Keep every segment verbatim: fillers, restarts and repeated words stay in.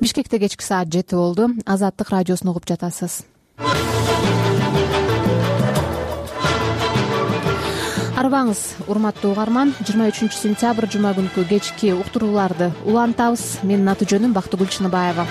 Бишкекте кечки саат жети болду. Азаттык радиосун угуп жатасыз. Арыбаңыз, урматтуу угарман. жыйырма үчүнчү сентябрь жума күнкү кечки уктурууларды улантабыз. Менин аты жөнүм Бактыгүл Чыныбаева.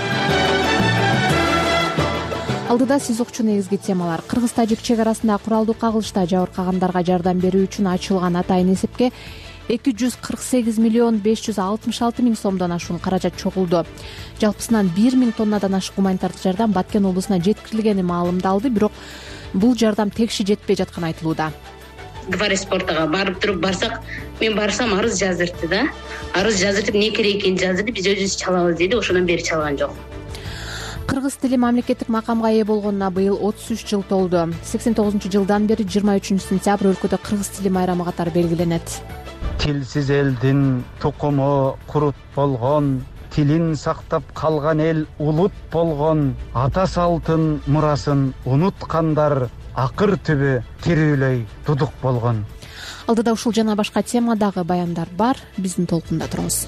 Алдыда сиз укчу негизги темалар. Кыргыз-тажик чек арасында куралдуу кагылышта жабыркагандарга жардам берүү үчүн ачылган атайын эсепке эки жүз кырк сегиз миллион беш жүз алтымыш алты миң сомдон ашуун каражат чогулду. Жалпысынан бир миң тоннадан ашык гуманитардык жардам Баткен облусуна жеткирилгени маалымдалды, бирок бул жардам текши жетпей жатканы айтылууда. Гвариспортага барып туруп барсак, мен барсам арыз жаздырды да. Арыз жаздырып, не керек экенин жаздырды, биз өзүбүз чалабыз деди, ошондон бери чалган жок. Кыргыз тили мамлекеттик макамга ээ болгонуна быйыл отуз үч жыл толду. сексен тогузунчу жылдан бери жыйырма үчүнчү сентябрь өлкөдө кыргыз тили майрамы катары белгиленет. Тилсиз элдин тукуму курут болгон, тилин сактап калган эл улут болгон, ата салтын мурасын унуткандар акыр түбү тирүүлөй тудук болгон. Алдыда ушул жана башка темадагы баяндар бар, биздин толкунда туруңуз.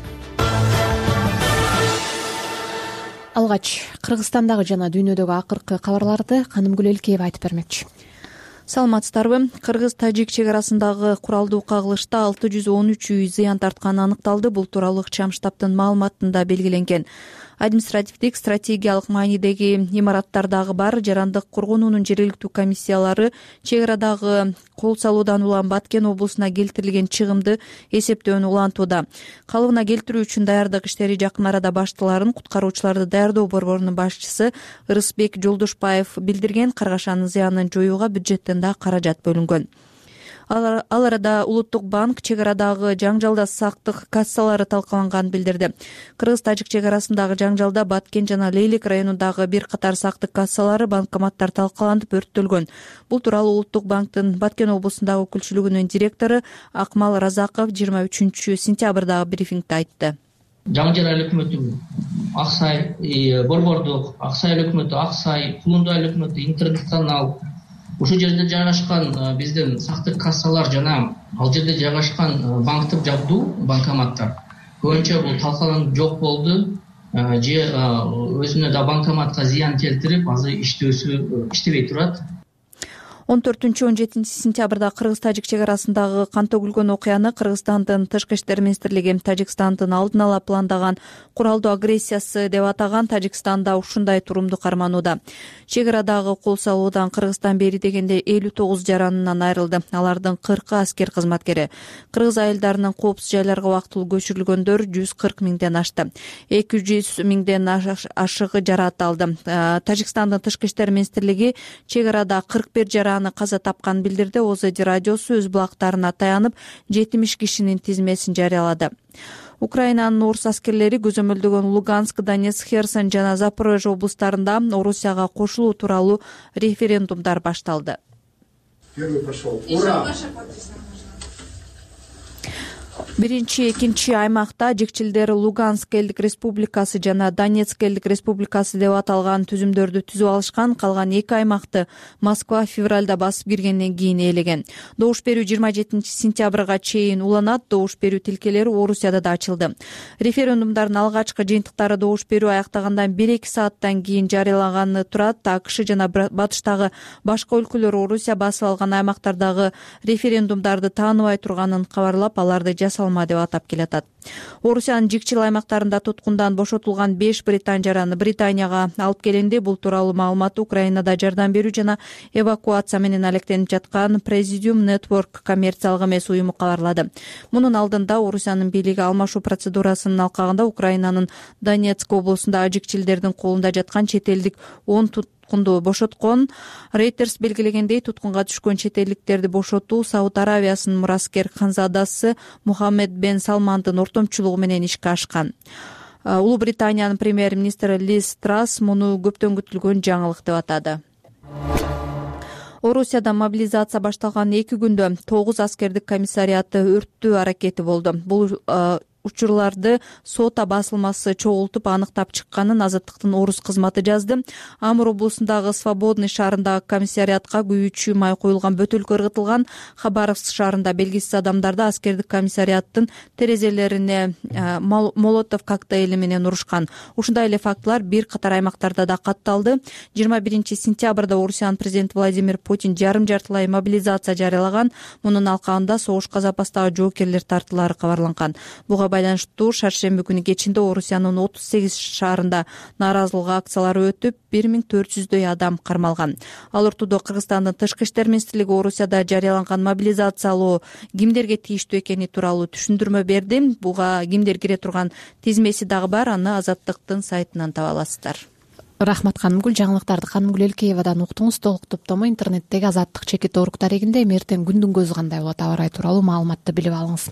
Алгач, Кыргызстандагы жана дүйнөдөгү акыркы кабарларды Канымгүл Элкеева айтып бермекчи. Саламатсыздарбы? Кыргыз-тажик чек арасындагы куралдуу кагылышта алты жүз он үч үй зыян тартканы аныкталды. Бул тууралуу Чам штабтын маалыматында белгиленген. Административдик стратегиялык маанидеги имараттардагы бар жарандык коргонуунун жергиликтүү комиссиялары чек арадагы кол салуудан улам Баткен облусуна келтирилген чыгымды эсептөөнү улантууда. Калыбына келтирүү үчүн даярдык иштери жакын арада башталарын куткаруучуларды даярдоо борборунун башчысы Ырысбек Жолдушбаев билдирген. Каргашанын зыянын жоюуга бюджеттен да каражат бөлүнгөн. Ал арада Улуттук банк чек арадагы жаңжалда сактык кассалары талкаланганын билдирди. Кыргыз-тажик чек арасындагы жаңжалда Баткен жана Лейлик районундагы бир катар сактык кассалары, банкоматтар талкаланып өрттөлгөн. Бул тууралуу Улуттук банктын Баткен облусундагы өкүлчүлүгүнүн директору Акмал Разаков жыйырма үчүнчү сентябрдагы брифингде айтты. Жаңжал айыл өкмөтү Аксай, Борбордук, Аксай айыл өкмөтү Аксай, Кулунду айыл өкмөтү Интернет-канал, ушул жерде жайгашкан биздин сактык кассалар жана ал жерде жайгашкан банктык жабдуу банкоматтар көбүнчө бул талкаланып жок болду. Же өзүнө да банкоматка зыян келтирип, азыр иштөөсү иштебей турат. он төртүнчү он жетинчи сентябрда Кыргыз-тажик чек арасындагы кан төгүлгөн окуяны Кыргызстандын Тышкы иштер министрлиги Тажикстандын алдын ала пландаган куралдуу агрессиясы деп атаган. Тажикстанда ушундай турумду карманууда. Чек арадагы кол салуудан Кыргызстан бери дегенде элүү тогуз жаранынан айрылды. Алардын кыркы аскер кызматкери. Кыргыз айылдарынын коопсуз жайларга убактылуу көчүрүлгөндөр жүз кырк миңден ашты. эки жүз миңден ашыгы жараат алды. Тажикстандын Тышкы иштер министрлиги чек арада кырк бир жаран каза тапканын билдирди. ОЗ радиосу өз булактарына таянып жетимиш кишинин тизмесин жарыялады. Украинанын орус аскерлери көзөмөлдөгөн Луганск, Донецк, Херсон жана Запорожье облустарында Орусияга кошулуу тууралуу референдумдар башталды. Первый пошел. Ура! Биринчи, экинчи аймакта жекчилдер Луганск элдик республикасы жана Донецк элдик республикасы деп аталган түзүмдөрдү түзүп алышкан. Калган эки аймакты Москва февралда басып киргенден кийин ээлеген. Добуш берүү жыйырма жетинчи сентябрга чейин уланат. Добуш берүү тилкелери Орусияда да ачылды. Референдумдардын алгачкы жыйынтыктары добуш берүү аяктагандан бир эки сааттан кийин жарыялаганы турат. АКШ жана батыштагы башка өлкөлөр Орусия басып алган аймактардагы референдумдарды тааныбай турганын кабарлап, аларды жасалма деп атап келатат. Орусиянын жикчил аймактарында туткундан бошотулган беш британ жараны Британияга алып келинди. Бул тууралуу маалыматты Украинада жардам берүү жана эвакуация менен алектенип жаткан Presidium Network коммерциялык эмес уюму кабарлады. Мунун алдында Орусиянын бийлиги алмашуу процедурасынын алкагында Украинанын Донецк облусунда жикчилдердин колунда жаткан чет элдик он туткунду бошоткон. Reuters белгилегендей, туткунга түшкөн чет элдиктерди бошотуу Сауд Аравиясынын мураскер ханзадасы Мухаммед бен Салмандын ортомчулугу менен ишке ашкан. Улуу Британиянын премьер-министри Лиз Трасс муну көптөн күтүлгөн жаңылык деп атады. Орусияда мобилизация башталган эки күндө тогуз аскердик комиссариаты өрттөө аракети болду. Бул учурларды сота басылмасы чогултуп аныктап чыкканын Азаттыктын Орус кызматы жазды. Амур облусундагы Свободный шаарындагы комиссариатка күйүүчү май коюлган бөтөлкө ыргытылган. Хабаровск шаарында белгисиз адамдарды аскердик комиссариаттын терезелерине молотов коктейли менен урушкан. Ушундай эле фактылар бир катар аймактарда да катталды. жыйырма биринчи сентябрда Орусиянын президенти Владимир Путин жарым жартылай мобилизация жарыялаган. Мунун алкагында согушка запастагы жоокерлер тартылары кабарланган. Буга байланыштуу шаршемби күнү кечинде Орусиянын отуз сегиз шаарында нааразылык акциялары өтүп, бир миң төрт жүздөй адам кармалган. Ал ортодо Кыргызстандын тышкы иштер министрлиги Орусияда жарыяланган мобилизациялоо кимдерге тийиштүү экени тууралуу түшүндүрмө берди. Буга кимдер кире турган тизмеси дагы бар, аны Азаттыктын сайтынан таба аласыздар. Рахмат Канымгүл. Жаңылыктарды Канымгүл Элкеевадан уктуңуз. Толук топтому интернеттеги Азаттык чекит орг дарегинде. Эртең күндүн көзү кандай болот, аба ырайы тууралуу маалыматты билип алыңыз.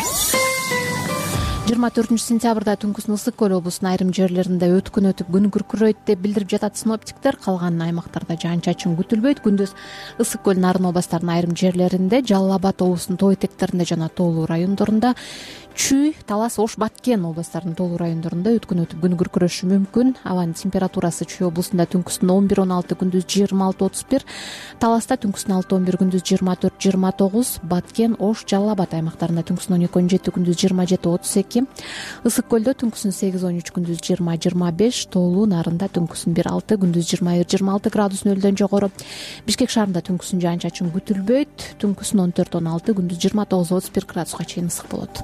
жыйырма төртүнчү сентябрда түнкүсүн Ысык көл облусунун айрым жерлеринде өткүн өтүп күн күркүрөйт деп билдирип жатат синоптиктер. Калган аймактарда жаан-чачын күтүлбөйт. Күндүз Ысык көл, Нарын областарынын айрым жерлеринде, Жалал Абад облусунун тоо этектеринде жана тоолуу райондорунда, Чүй, Талас, Ош, Баткен областарынын тоолуу райондорунда өткүн өтүп күн күркүрөшү мүмкүн. Абанын температурасы Чүй облусунда түнкүсүн он бир он алты, күндүз жыйырма алты отуз бир, Таласта түнкүсүн алты он бир, күндүз жыйырма төрт жыйырма тогуз, Баткен, Ош, Жалал Абад аймактарында түнкүсүн он эки он жети, күндүз жыйырма жети отуз эки, Ысык көлдө түнкүсүн сегиз он үч, күндүз жыйырма жыйырма беш, тоолуу Нарында түнкүсүн бир алты, күндүз жыйырма бир жыйырма алты градус нөлдөн жогору. Бишкек шаарында түнкүсүн жаан-чачын күтүлбөйт. Түнкүсүн он төрт он алты, күндүз жыйырма тогуз отуз бир градуска чейин ысык болот.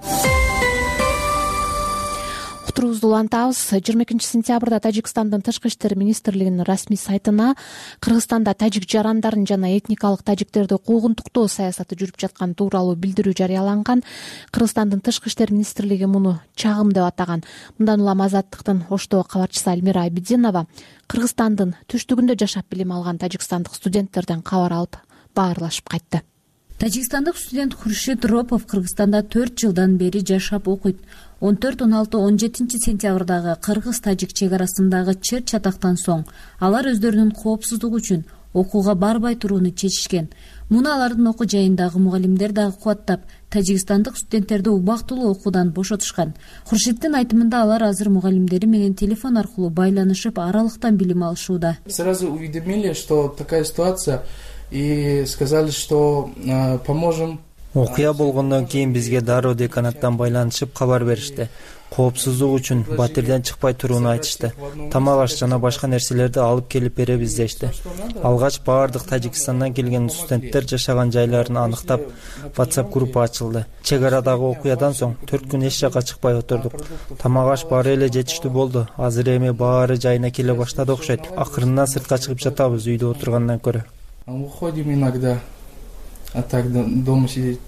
Уктуруубузду улантабыз. жыйырма экинчи сентябрда Тажикстандын тышкы иштер министрлигинин расмий сайтына Кыргызстанда тажик жарандарын жана этникалык тажиктерди куугунтуктоо саясаты жүрүп жатканы тууралуу билдирүү жарыяланган. Кыргызстандын тышкы иштер министрлиги муну чагым деп атаган. Мындан улам Азаттыктын Оштогу кабарчысы Альмира Айбидинова Кыргызстандын түштүгүндө жашап билим алган тажикстандык студенттерден кабар алып баарлашып кайтты. Тажикстандык студент Хуршит Ропов Кыргызстанда төрт жылдан бери жашап окуйт. он төрт он алты он жетинчи сентябрдагы кыргыз-тажик чек арасындагы чыр чатактан соң алар өздөрүнүн коопсуздугу үчүн окууга барбай турууну чечишкен. Муну алардын окуу жайындагы мугалимдер дагы кубаттап, тажикстандык студенттерди убактылуу окуудан бошотушкан. Хуршиттин айтымында алар азыр мугалимдери менен телефон аркылуу байланышып, аралыктан билим алышууда. Сразу уведомили, что такая ситуация, и сказали, что э, поможем. Окуя болгондон кийин бизге дароо деканаттан байланышып кабар беришти. Коопсуздук үчүн батирден чыкпай турууну айтышты. Тамак аш жана башка нерселерди алып келип беребиз дешти. Алгач баардык Тажикстандан келген студенттер жашаган жайларын аныктап, WhatsApp группа ачылды. Чек арадагы окуядан соң төрт күн эч жакка чыкпай отурдук. Тамак аш баары эле жетиштүү болду. Азыр эми баары жайына келе баштады окшойт. Акырында сыртка чыгып жатабыз үйдө отургандан көрө. Выходим иногда, а так дома сидеть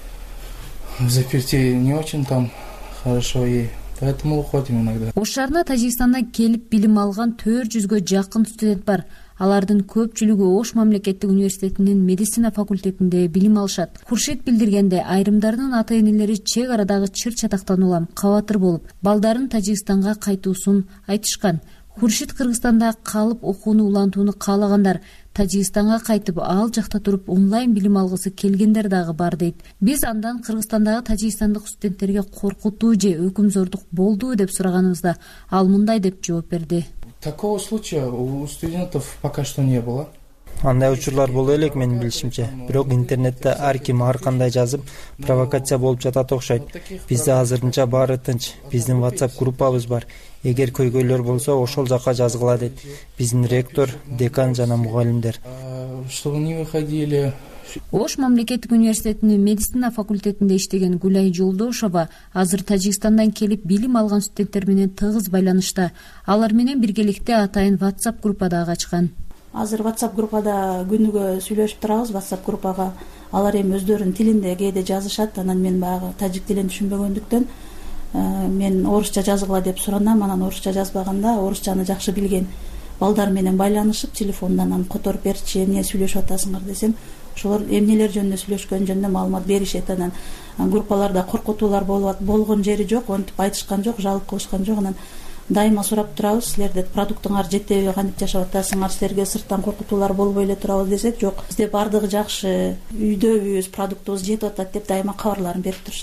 в заперти не очень там хорошо, и поэтому уходим иногда. Ош шаарына Тажикстандан келип билим алган төрт жүзгө жакын студент бар. Алардын көпчүлүгү Ош мамлекеттик университетинин медицина факультетинде билим алышат. Хуршит билдиргенде, айрымдарынын ата-энелери чек арадагы чыр чатактан улам кабатыр болуп, балдарын Тажикстанга кайтуусун айтышкан. Хуршит Кыргызстанда калып окууну улантууну каалагандар Тажикстанга кайтып, ал жакта туруп онлайн билим алгысы келгендер дагы бар дейт. Биз андан Кыргызстандагы тажикстандык студенттерге коркутуу же өкүмзордук болду деп сураганыбызда ал мындай деп жооп берди. Такого случая у студентов пока что не было. Андай учурлар боло элек менин билишимче. Бирок интернетте ар ким ар кандай жазып, провокация болуп жатат окшойт. Бизде азырынча баары тынч. Биздин WhatsApp группабыз бар. Эгер көйгөйлөр болсо, ошол жака жазгыла дейт. Биздин ректор, декан жана мугалимдер. Чтобы не выходили. Ош мамлекеттик университетинин медицина факультетинде иштеген Гулай Жолдошова азыр Тажикстандан келип билим алган студенттер менен тыгыз байланышта. Алар менен биргеликте атайын WhatsApp группа дагы ачкан. Азыр WhatsApp группада күнүгө сүйлөшүп турабыз. WhatsApp группага алар эми өздөрүнүн тилинде кээде жазышат. Анан мен баягы тажик тилин түшүнбөгөндүктөн мен орусча жазгыла деп суранам. Анан орусча жазбаганда орусчаны жакшы билген балдар менен байланышып, телефондан анан которуп берчи, эмне сүйлөшүп атасыңар десем, ошолор эмнелер жөнүндө сүйлөшкөн жөнүндө маалымат беришет. Анан группаларда коркутуулар болгон жери жок, онтип айтышкан жок, жалып кылышкан жок. Анан дайыма сурап турабыз, силерде продуктуңар жетеби, кантип жашап атасыңар, силерге сырттан коркутуулар болбой эле турабы десек, жок, бизде бардыгы жакшы, үйдөбүз, продуктубуз жетип атат деп дайыма кабарларын берип турушат.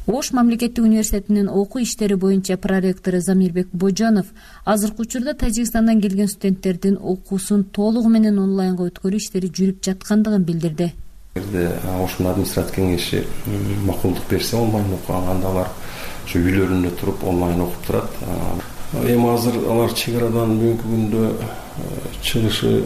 Ош мамлекеттик университетинин окуу иштери боюнча проректору Замирбек Божонов азыркы учурда Тажикстандан келген студенттердин окуусун толугу менен онлайнга өткөрүү иштери жүрүп жаткандыгын билдирди. Эгерде Ошун администрация кеңеши макулдук берсе, онлайн окуганда алар ушу үйлөрүндө туруп онлайн окуп турат. Эми азыр алар чек арадан бүгүнкү күндө чыгышы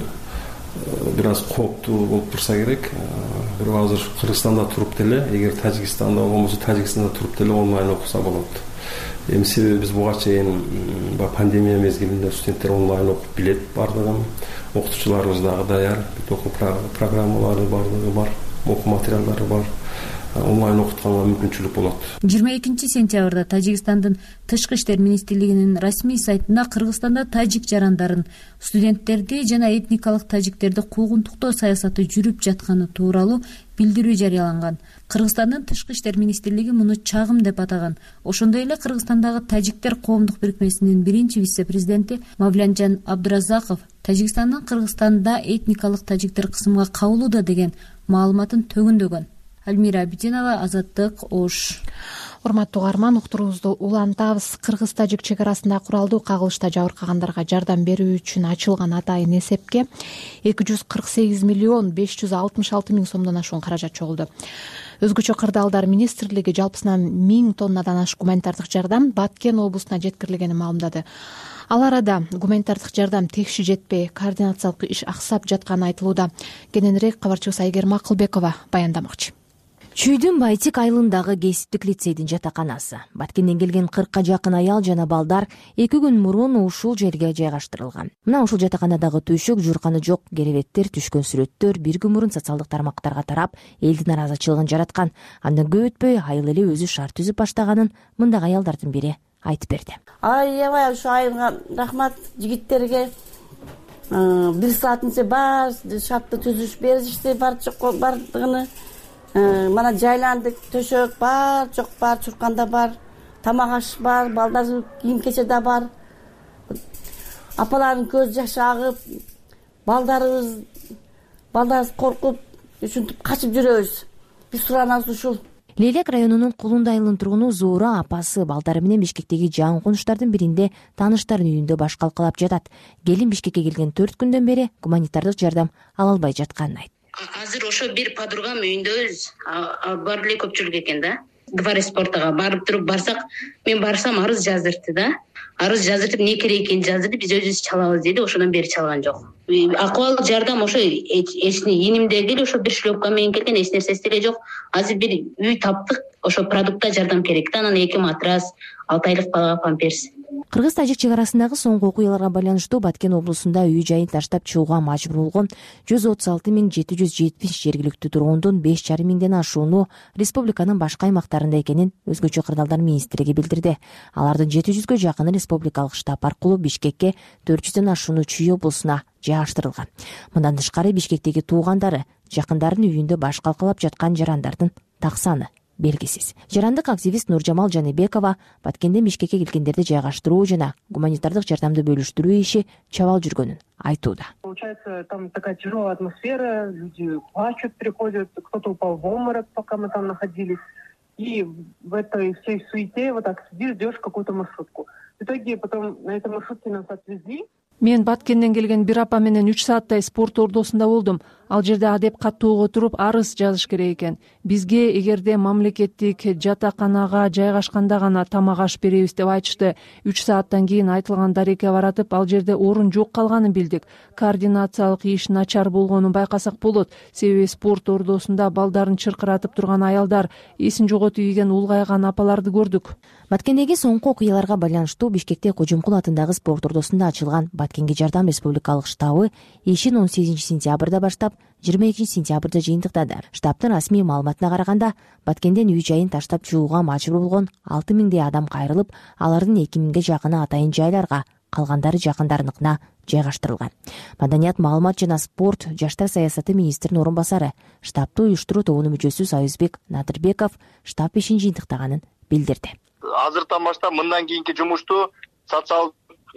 бир аз кооптуу болуп турса керек. Бирок азыр Кыргызстанда туруп деле, эгер Тажикстанда болбосо Тажикстанда туруп деле онлайн окуса болот. Эми себеби биз буга чейин пандемия мезгилинде студенттер онлайн окуп билет бардыгын, окутуучуларыбыз дагы даяр, окуу программалары бардыгы бар, окуу материалдары бар. Онлайн окутканга мүмкүнчүлүк болот. жыйырма экинчи сентябрда Тажикстандын Тышкы иштер министрлигинин расмий сайтында Кыргызстанда тажик жарандарын, студенттерди жана этникалык тажиктерди куугунтуктоо саясаты жүрүп жатканы тууралуу билдирүү жарыяланган. Кыргызстандын Тышкы иштер министрлиги муну чагым деп атаган. Ошондой эле Кыргызстандагы тажиктер коомдук бирикмесинин биринчи вице-президенти Мавлянжан Абдуразаков Тажикстандын Кыргызстанда этникалык тажиктер кысымга кабылууда деген маалыматын төгүндөгөн. Альмира Абидинова, Азаттык, Ош. Урматтуу угарман, уктуруубузду улантабыз. Кыргыз-тажик чек арасында куралдуу кагылышта жабыркагандарга жардам берүү үчүн ачылган атайын эсепке эки жүз кырк сегиз миллион беш жүз алтымыш алты миң сомдон ашуун каражат чогулду. Өзгөчө кырдаалдар министрлиги жалпысынан миң тоннадан ашык гуманитардык жардам Баткен облусуна жеткирилгенин маалымдады. Ал арада гуманитардык жардам текши жетпей, координациялык иш аксап жатканы айтылууда. Кененирээк кабарчыбыз Айгерим Акылбекова баяндамакчы. Чүйдүн Байтик айылындагы кесиптик лицейдин жатаканасы. Баткенден келген кыркка жакын аял жана балдар эки күн мурун ушул жерге жайгаштырылган. Мына ушул жатаканадагы төшөк, журканы жок керебеттер, түшкөн сүрөттөр бир күн мурун социалдык тармактарга тарап, элдин наразычылыгын жараткан. Андан көп өтпөй айыл эле өзү шаар түзүп баштаганын мындагы аялдардын бири айтып берди. Аябай ушу айылга рахмат жигиттерге. Бир сааттын ичинде бар шартты түзүш беришти, бар жок бардыгыны. Мана жайландык, төшөк бар, жок бар, чурканда бар, тамак аш бар, балдар кийим кечеде бар. Апалардын көз жашы агып, балдарыбыз балдарыбыз коркуп, ушинтип качып жүрөбүз. Биз суранабыз ушул. Лейлек районунун Кулунду айылынын тургуну Зуура апасы балдары менен Бишкектеги жаңы конуштардын биринде тааныштардын үйүндө баш калкалап жатат. Келин Бишкекке келген төрт күндөн бери гуманитардык жардам ала албай жатканын айтты. Азыр ошо бир подругам үйүндөбүз. Бар эле көпчүлүк экен да. Дворец спортага барып туруп барсак, мен барсам арыз жаздырды да. Арыз жаздырып, не керек экенин жаздырды, биз өзүбүз чалабыз деди, ошондон бери чалган жок. Акыбал жардам ошо эчни инимдеги эле ошо бир шлёпка менен келген, эч нерсеси деле жок. Азыр бир үй таптык, ошо продуктта жардам керек да, анан эки матрас, алты айлык балага памперс. Кыргыз-тажик чек арасындагы соңку окуяларга байланыштуу Баткен облусунда үй жайын таштап чыгууга мажбур болгон жүз отуз алты миң жети жүз жетимиш жергиликтүү тургундун беш жарым миңден ашууну республиканын башка аймактарында экенин өзгөчө кырдаалдар министрлиги билдирди. Алардын жети жүзгө жакыны республикалык штаб аркылуу Бишкекке, төрт жүздөн ашууну Чүй облусуна жайгаштырылган. Мындан тышкары Бишкектеги туугандары, жакындарынын үйүндө баш калкалап жаткан жарандардын так саны белгисиз. Жарандык активист Нуржамал Жаныбекова Баткенден Бишкекке келгендерди жайгаштыруу жана гуманитардык жардамды бөлүштүрүү иши чабал жүргөнүн айтууда. Получается, там такая тяжелая атмосфера, люди плачут, приходят, кто-то упал в обморок, пока мы там находились. И в этой всей суете вот так сидишь, ждешь какую-то маршрутку. В итоге потом на этой маршрутке нас отвезли. Мен Баткенден келген бир апа менен үч сааттай спорт ордосунда болдум. Ал жерде адеп каттоого туруп арыз жазыш керек экен. Бизге эгерде мамлекеттик жатаканага жайгашканда гана тамак аш беребиз деп айтышты. үч сааттан кийин айтылган дарекке баратып, ал жерде орун жок калганын билдик. Координациялык иш начар болгонун байкасак болот. Себеби спорт ордосунда балдарын чыркыратып турган аялдар, эсин жоготуп ийген улгайган апаларды көрдүк. Баткендеги соңку окуяларга байланыштуу Бишкекте Кожомкул атындагы спорт ордосунда ачылган Баткенге жардам республикалык штабы ишин он сегизинчи сентябрда баштап жыйырма экинчи сентябрда жыйынтыктады. Штабтын расмий маалыматына караганда, Баткенден үй жайын таштап чыгууга мажбур болгон алты миңдей адам кайрылып, алардын эки миңге жакыны атайын жайларга, калгандары жакындарыныкына жайгаштырылган. Маданият, маалымат жана спорт жаштар саясаты министринин орун басары, штабты уюштуруу тобунун мүчөсү Союзбек Надырбеков штаб ишин жыйынтыктаганын билдирди. Азыртан баштап мындан кийинки жумушту социалдык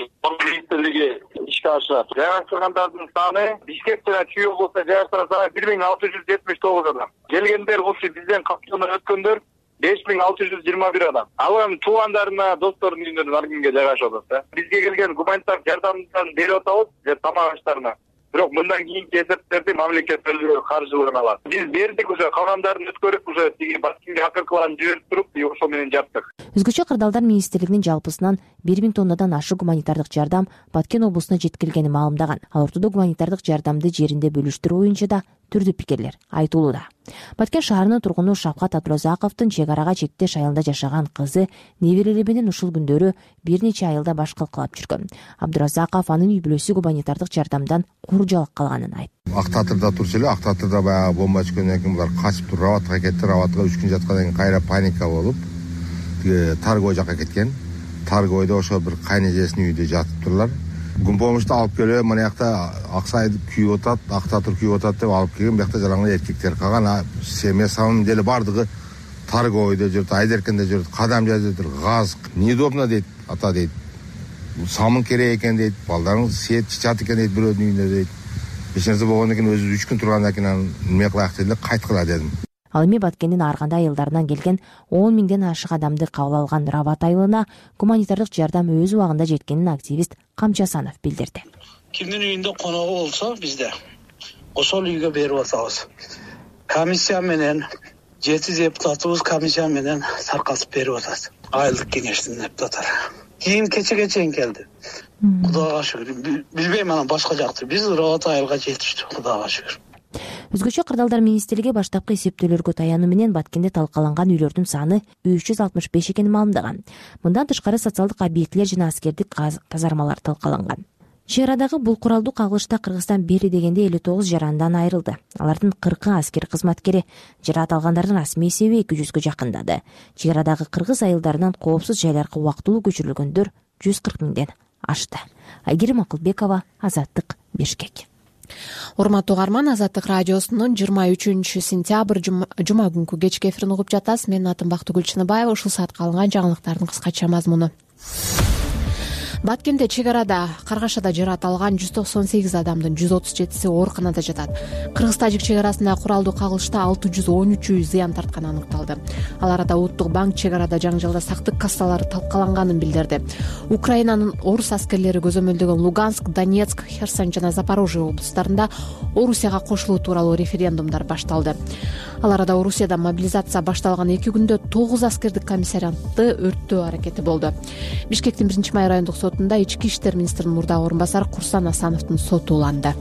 министрлиги ишке ашырат. Жайгаштыргандардын саны Бишкек жана Чүй облусунда жайгаштырган саны бир миң алты жүз жетимиш тогуз адам. Келгендер ошо бизден каттоонан өткөндөр беш миң алты жүз жыйырма бир адам. Ал эми туугандарына, досторунун үйүнө ар кимге жайгашып атат да. Бизге келген гуманитардык жардамдан берип атабыз, же тамак аштарына. Бирок мындан кийинки эсептерди мамлекет өзү каржылыгын алат. Биз бердик уже, калгандарын өткөрүп уже тиги Баткенге акыркыларын жиберип туруп, ошо менен жаптык. Өзгөчө кырдаалдар министрлигинин жалпысынан бир миң тоннадан ашык гуманитардык жардам Баткен облусуна жеткирилгенин маалымдаган. Ал ортодо гуманитардык жардамды жеринде бөлүштүрүү боюнча да түрдүү пикирлер айтылууда. Баткен шаарынын тургуну Шавкат Абдуразаковдун чек арага чектеш айылында жашаган кызы неберелери менен ушул күндөрү бир нече айылда баш калкалап жүргөн. Абдуразаков анын үй бүлөсү гуманитардык жардамдан куржалык калганын айтты. Ак Татырда турчу эле, Ак Татырда баягы бомба түшкөндөн кийин булар качып туруп Раватка кетти. Раватка үч күн жаткандан кийин кайра паника болуп, Таргой жакка кеткен. Таргойдо ошо бир кайнежесинин үйүндө жатыптырлар. Гумпомушту алып келип, мына жакта Аксай күйүп атат, Ак Татыр күйүп атат деп алып келген. Бuyakta жалаңгы эркектер калган. Семья самым деле бардыгы Таргойдо жүрүп, Айдеркенде жүрүп, кадам жазып тур, газ неудобно дейт, ата дейт. Самын керек экен дейт, балдарың сет чычат экен дейт бирөөнүн үйүндө дейт. Эч нерсе болгондон кийин өзү үч күн тургандан кийин неме кылайык дедим, кайткыла дедим. Ал эми Баткендин ар кандай айылдарынан келген он миңден ашык адамды кабыл алган Рават айылына гуманитардык жардам өз убагында жеткенин активист Камчасанов билдирди. Кимдин үйүндө коногу болсо бизде ошол үйгө берип атабыз. Комиссия менен жети депутатыбыз комиссия менен таркатып берип атат. Айылдык кеңештин депутаттары. Кийин кечеге чейин келди. Кудайга шүгүр. Билбейм анан башка жакты. Биз Рават айылга жетиштик, Кудайга шүгүр. Өзгөчө кырдаалдар министрлиги баштапкы эсептөөлөргө таянуу менен Баткенде талкаланган үйлөрдүн саны үч жүз алтымыш беш экенин маалымдаган. Мындан тышкары социалдык объектилер жана аскердик казармалар талкаланган. Чек арадагы бул куралдуу кагылышта Кыргызстан бери дегенде элүү тогуз жарандан айрылды. Алардын кыркы аскер кызматкери. Жараат алгандардын расмий эсеби эки жүзгө жакындады. Чек арадагы кыргыз айылдарынан коопсуз жайларга убактылуу көчүрүлгөндөр жүз кырк миңден ашты. Айгерим Акылбекова, Азаттык, Бишкек. Урматтуу угарман, Азаттык радиосунун жыйырма үчүнчү сентябрь жума күнкү кечки эфирин угуп жатасыз. Менин атым Бактыгүл Чыныбаева. Ушул саатка алынган жаңылыктардын кыскача мазмуну. Баткенде чек арада Каргашада жараат алган жүз токсон сегиз адамдын жүз отуз жетиси ооруканада жатат. Кыргыз-Тажик чек арасында куралдуу кагылышта алты жүз он үчү зыян тартканы аныкталды. Ал арада Улуттук банк чек арада жаңжалда сактык кассалары талкаланганын билдирди. Украинанын орус аскерлери көзөмөлдөгөн Луганск, Донецк, Херсон жана Запорожье облустарында Орусияга кошулуу тууралуу референдумдар башталды. Ал арада Орусияда мобилизация башталган эки күндө тогуз аскердик комиссариатты өрттөө аракети болду. Бишкектин биринчи май райондук сотунда ички иштер министринин мурдагы орун басары Курсан Асановдун соту уланды.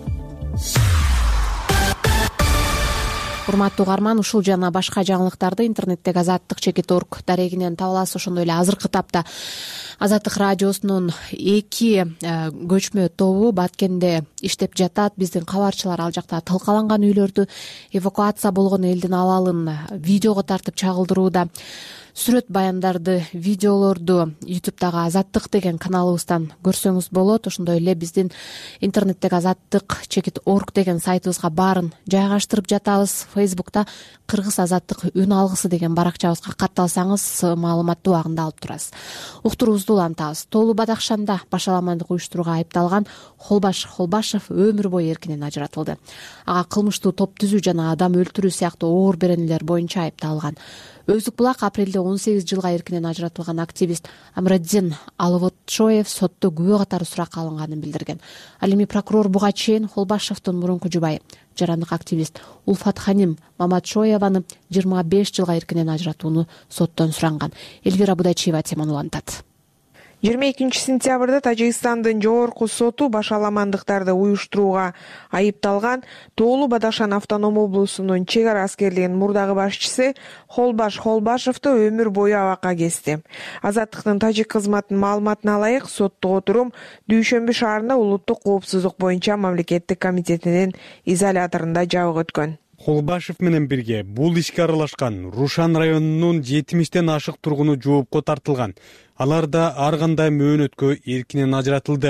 Урматтуу угарман, ушул жана башка жаңылыктарды интернеттеги азаттык чекит точка орг дарегинен таба аласыз. Ошондой эле азыркы тапта Азаттык радиосунун эки көчмө тобу Баткенде иштеп жатат. Биздин кабарчылар ал жакта талкаланган үйлөрдү, эвакуация болгон элдин абалын видеого тартып чагылдырууда. Сүрөт баяндарды, видеолорду ютубтагы Азаттык деген каналыбыздан көрсөңүз болот. Ошондой эле биздин интернеттеги азаттык чекит точка орг деген сайтыбызга баарын жайгаштырып жатабыз. Фейсбукта Кыргыз азаттык үн алгысы деген баракчабызга катталсаңыз маалыматты убагында алып турасыз. Уктуруубузду улантабыз. Тоолуу Бадакшанда башаламандык уюштурууга айыпталган Холбаш Холбашев өмүр бою эркинен ажыратылды. Ага кылмыштуу топ түзүү жана адам өлтүрүү сыяктуу оор беренелер боюнча айыпталган. Өзүк булак апрелде он сегиз жылга эркинен ажыратылган активист Амреддин Алывотшоев сотто күбө катары суракка алынганын билдирген. Ал эми прокурор буга чейин Холбашевдин мурунку жубайы жарандык активист Улфат Ханим Маматшоеваны жыйырма беш жылга эркинен ажыратууну соттон суранган. Эльвира Будачиева теманы улантат. жыйырма экинчи сентябрда Тажикстандын жогорку соту башаламандыктарды уюштурууга айыпталган Тоолуу Бадакшан автоном облусунун чек ара аскерлигинин мурдагы башчысы Холбаш Холбашевду өмүр бою абакка кести. Азаттыктын тажик кызматынын маалыматына ылайык, соттук отурум Дүйшөмбү шаарында улуттук коопсуздук боюнча мамлекеттик комитетинин изоляторунда жабык өткөн. Холбашев менен бирге бул ишке аралашкан Рушан районунун жетимиштен ашык тургуну жоопко тартылган. Алар да ар кандай мөөнөткө эркинен ажыратылды.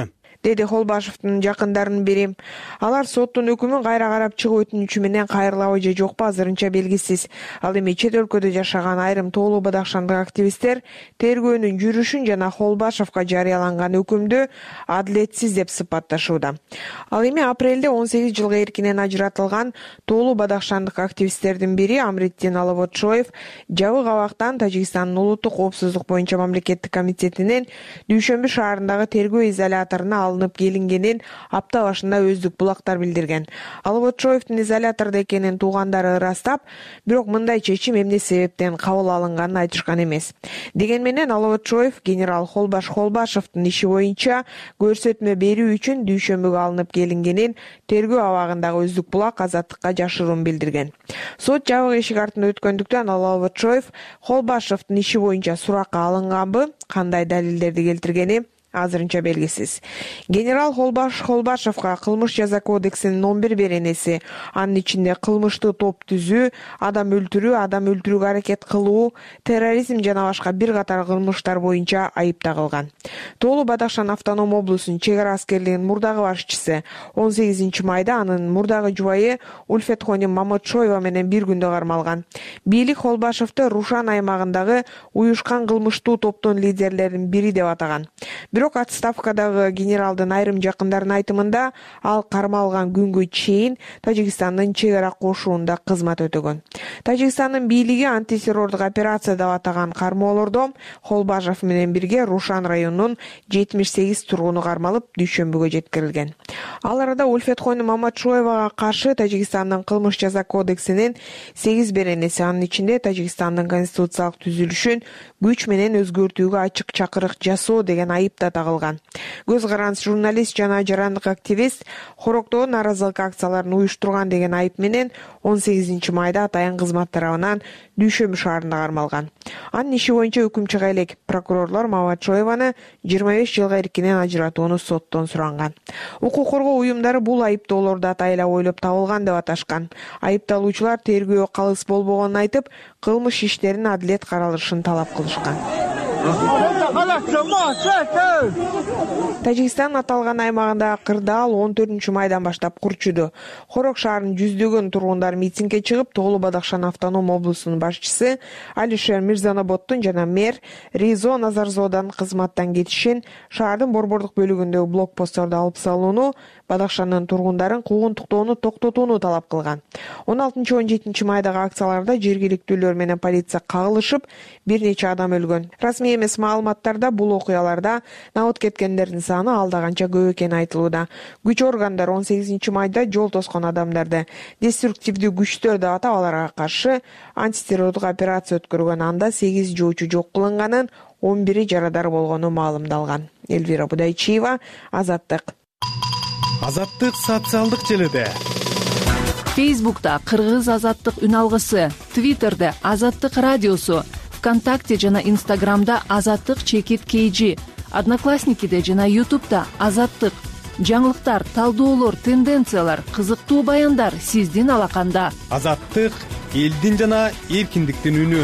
деди Холбашевдин жакындарынын бири. Алар соттун өкүмүн кайра карап чыгуу өтүнүчү менен кайрылабы же жокпу азырынча белгисиз. Ал эми чет өлкөдө жашаган айрым тоолуу бадахшандык активисттер тергөөнүн жүрүшүн жана Холбашевга жарыяланган өкүмдү адилетсиз деп сыпатташууда. Ал эми апрелде он сегиз жылга эркинен ажыратылган тоолуу бадахшандык активисттердин бири Амритдин Алавотчоев жабык абактан Тажикстандын улуттук коопсуздук боюнча мамлекеттик комитетинин Дүйшөмбү шаарындагы тергөө изоляторуна алынып келингенин апта башында өздүк булактар билдирген. Алавотчоевдин изолятордо экенин туугандары ырастап, бирок мындай чечим эмне себептен кабыл алынганын айтышкан эмес. Деген менен Алавотчоев генерал Холбаш Холбашевдин иши боюнча көрсөтмө берүү үчүн Дүйшөмбүгө алынып келингенин тергөө абагындагы өздүк булак азаттыкка жашыруун билдирген. Сот жабык эшик артында өткөндүктөн Алавотчоев Холбашевдин иши боюнча суракка алынганбы, кандай далилдерди келтиргени азырынча белгисиз. Генерал Холбаш Холбашевга кылмыш жаза кодексинин он бир беренеси, анын ичинде кылмыштуу топ түзүү, адам өлтүрүү, адам өлтүрүүгө аракет кылуу, терроризм жана башка бир катар кылмыштар боюнча айып тагылган. Тоолуу Бадахшан автоном облусунун чек ара аскерлигинин мурдагы башчысы он сегизинчи майда анын мурдагы жубайы Ульфетхони Маматшоева менен бир күндө кармалган. Бийлик Холбашевди Рушан аймагындагы уюшкан кылмыштуу топтун лидерлеринин бири деп атаган. Бирок отставкадагы генералдын айрым жакындарынын айтымында ал кармалган күнгө чейин Тажикстандын чек ара кошуунда кызмат өтөгөн. Тажикстандын бийлиги антитеррордук операция деп атаган кармоолордо Холбашев менен бирге Рушан районунун жетимиш сегиз тургуну кармалып Дүйшөмбүгө жеткирилген. Ал арада Ульфетхони Маматшоевага каршы Тажикстандын кылмыш жаза кодексинин сегиз беренеси, анын ичинде Тажикстандын конституциялык түзүлүшүн күч менен өзгөртүүгө ачык чакырык жасоо деген айып да тагылган. Көз каранды журналист жана жарандык активист Хороктогу нааразылык акцияларын уюштурган деген айып менен он сегизинчи майда атайын кызмат тарабынан Дүйшөмбү шаарында кармалган. Анын иши боюнча өкүм чыга элек. Прокурорлор Маматшоеваны жыйырма беш жылга эркинен ажыратууну соттон суранган. Укук коргоо уюмдары бул айыптоолорду атайлап ойлоп табылган деп аташкан. Айыпталуучулар тергөө калыс болбогонун айтып, кылмыш иштеринин адилет каралышын талап кылышкан. Тажикстан аталган аймагында кырдаал он төртүнчү майдан баштап курчуду. Хорок шаарынын жүздөгөн тургундары митингге чыгып, Тоолуу Бадахшан автоном облусунун башчысы Алишер Мирзаноботтун жана мэр Ризо Назарзоданын кызматтан кетишин, шаардын борбордук бөлүгүндөгү блокпостторду алып салууну, Бадахшандын тургундарын куугунтуктоону токтотууну талап кылган. он алтынчы он жетинчи майдагы акцияларда жергиликтүүлөр менен полиция кагылышып, бир нече адам өлгөн. Расмий эмес маалыматтарда бул окуяларда набыт кеткендердин саны алда канча көп экени айтылууда. Күч органдары он сегизинчи майда жол тоскон адамдарды деструктивдүү күчтөр деп атап, аларга каршы антитеррордук операция өткөргөн. Анда сегиз жоочу жок кылынганын, он бири жарадар болгону маалымдалган. Элвира Будайчиева, Азаттык. Азаттык социалдык желиде. Фейсбукта Кыргыз Азаттык үн алгысы, Твиттерде Азаттык радиосу, ВКонтакте жана Инстаграмда Азаттык чекит кейжи, Одноклассникиде жана Ютубда Азаттык. Жаңылыктар, талдоолор, тенденциялар, кызыктуу баяндар сиздин алаканда. Азаттык элдин жана эркиндиктин үнү.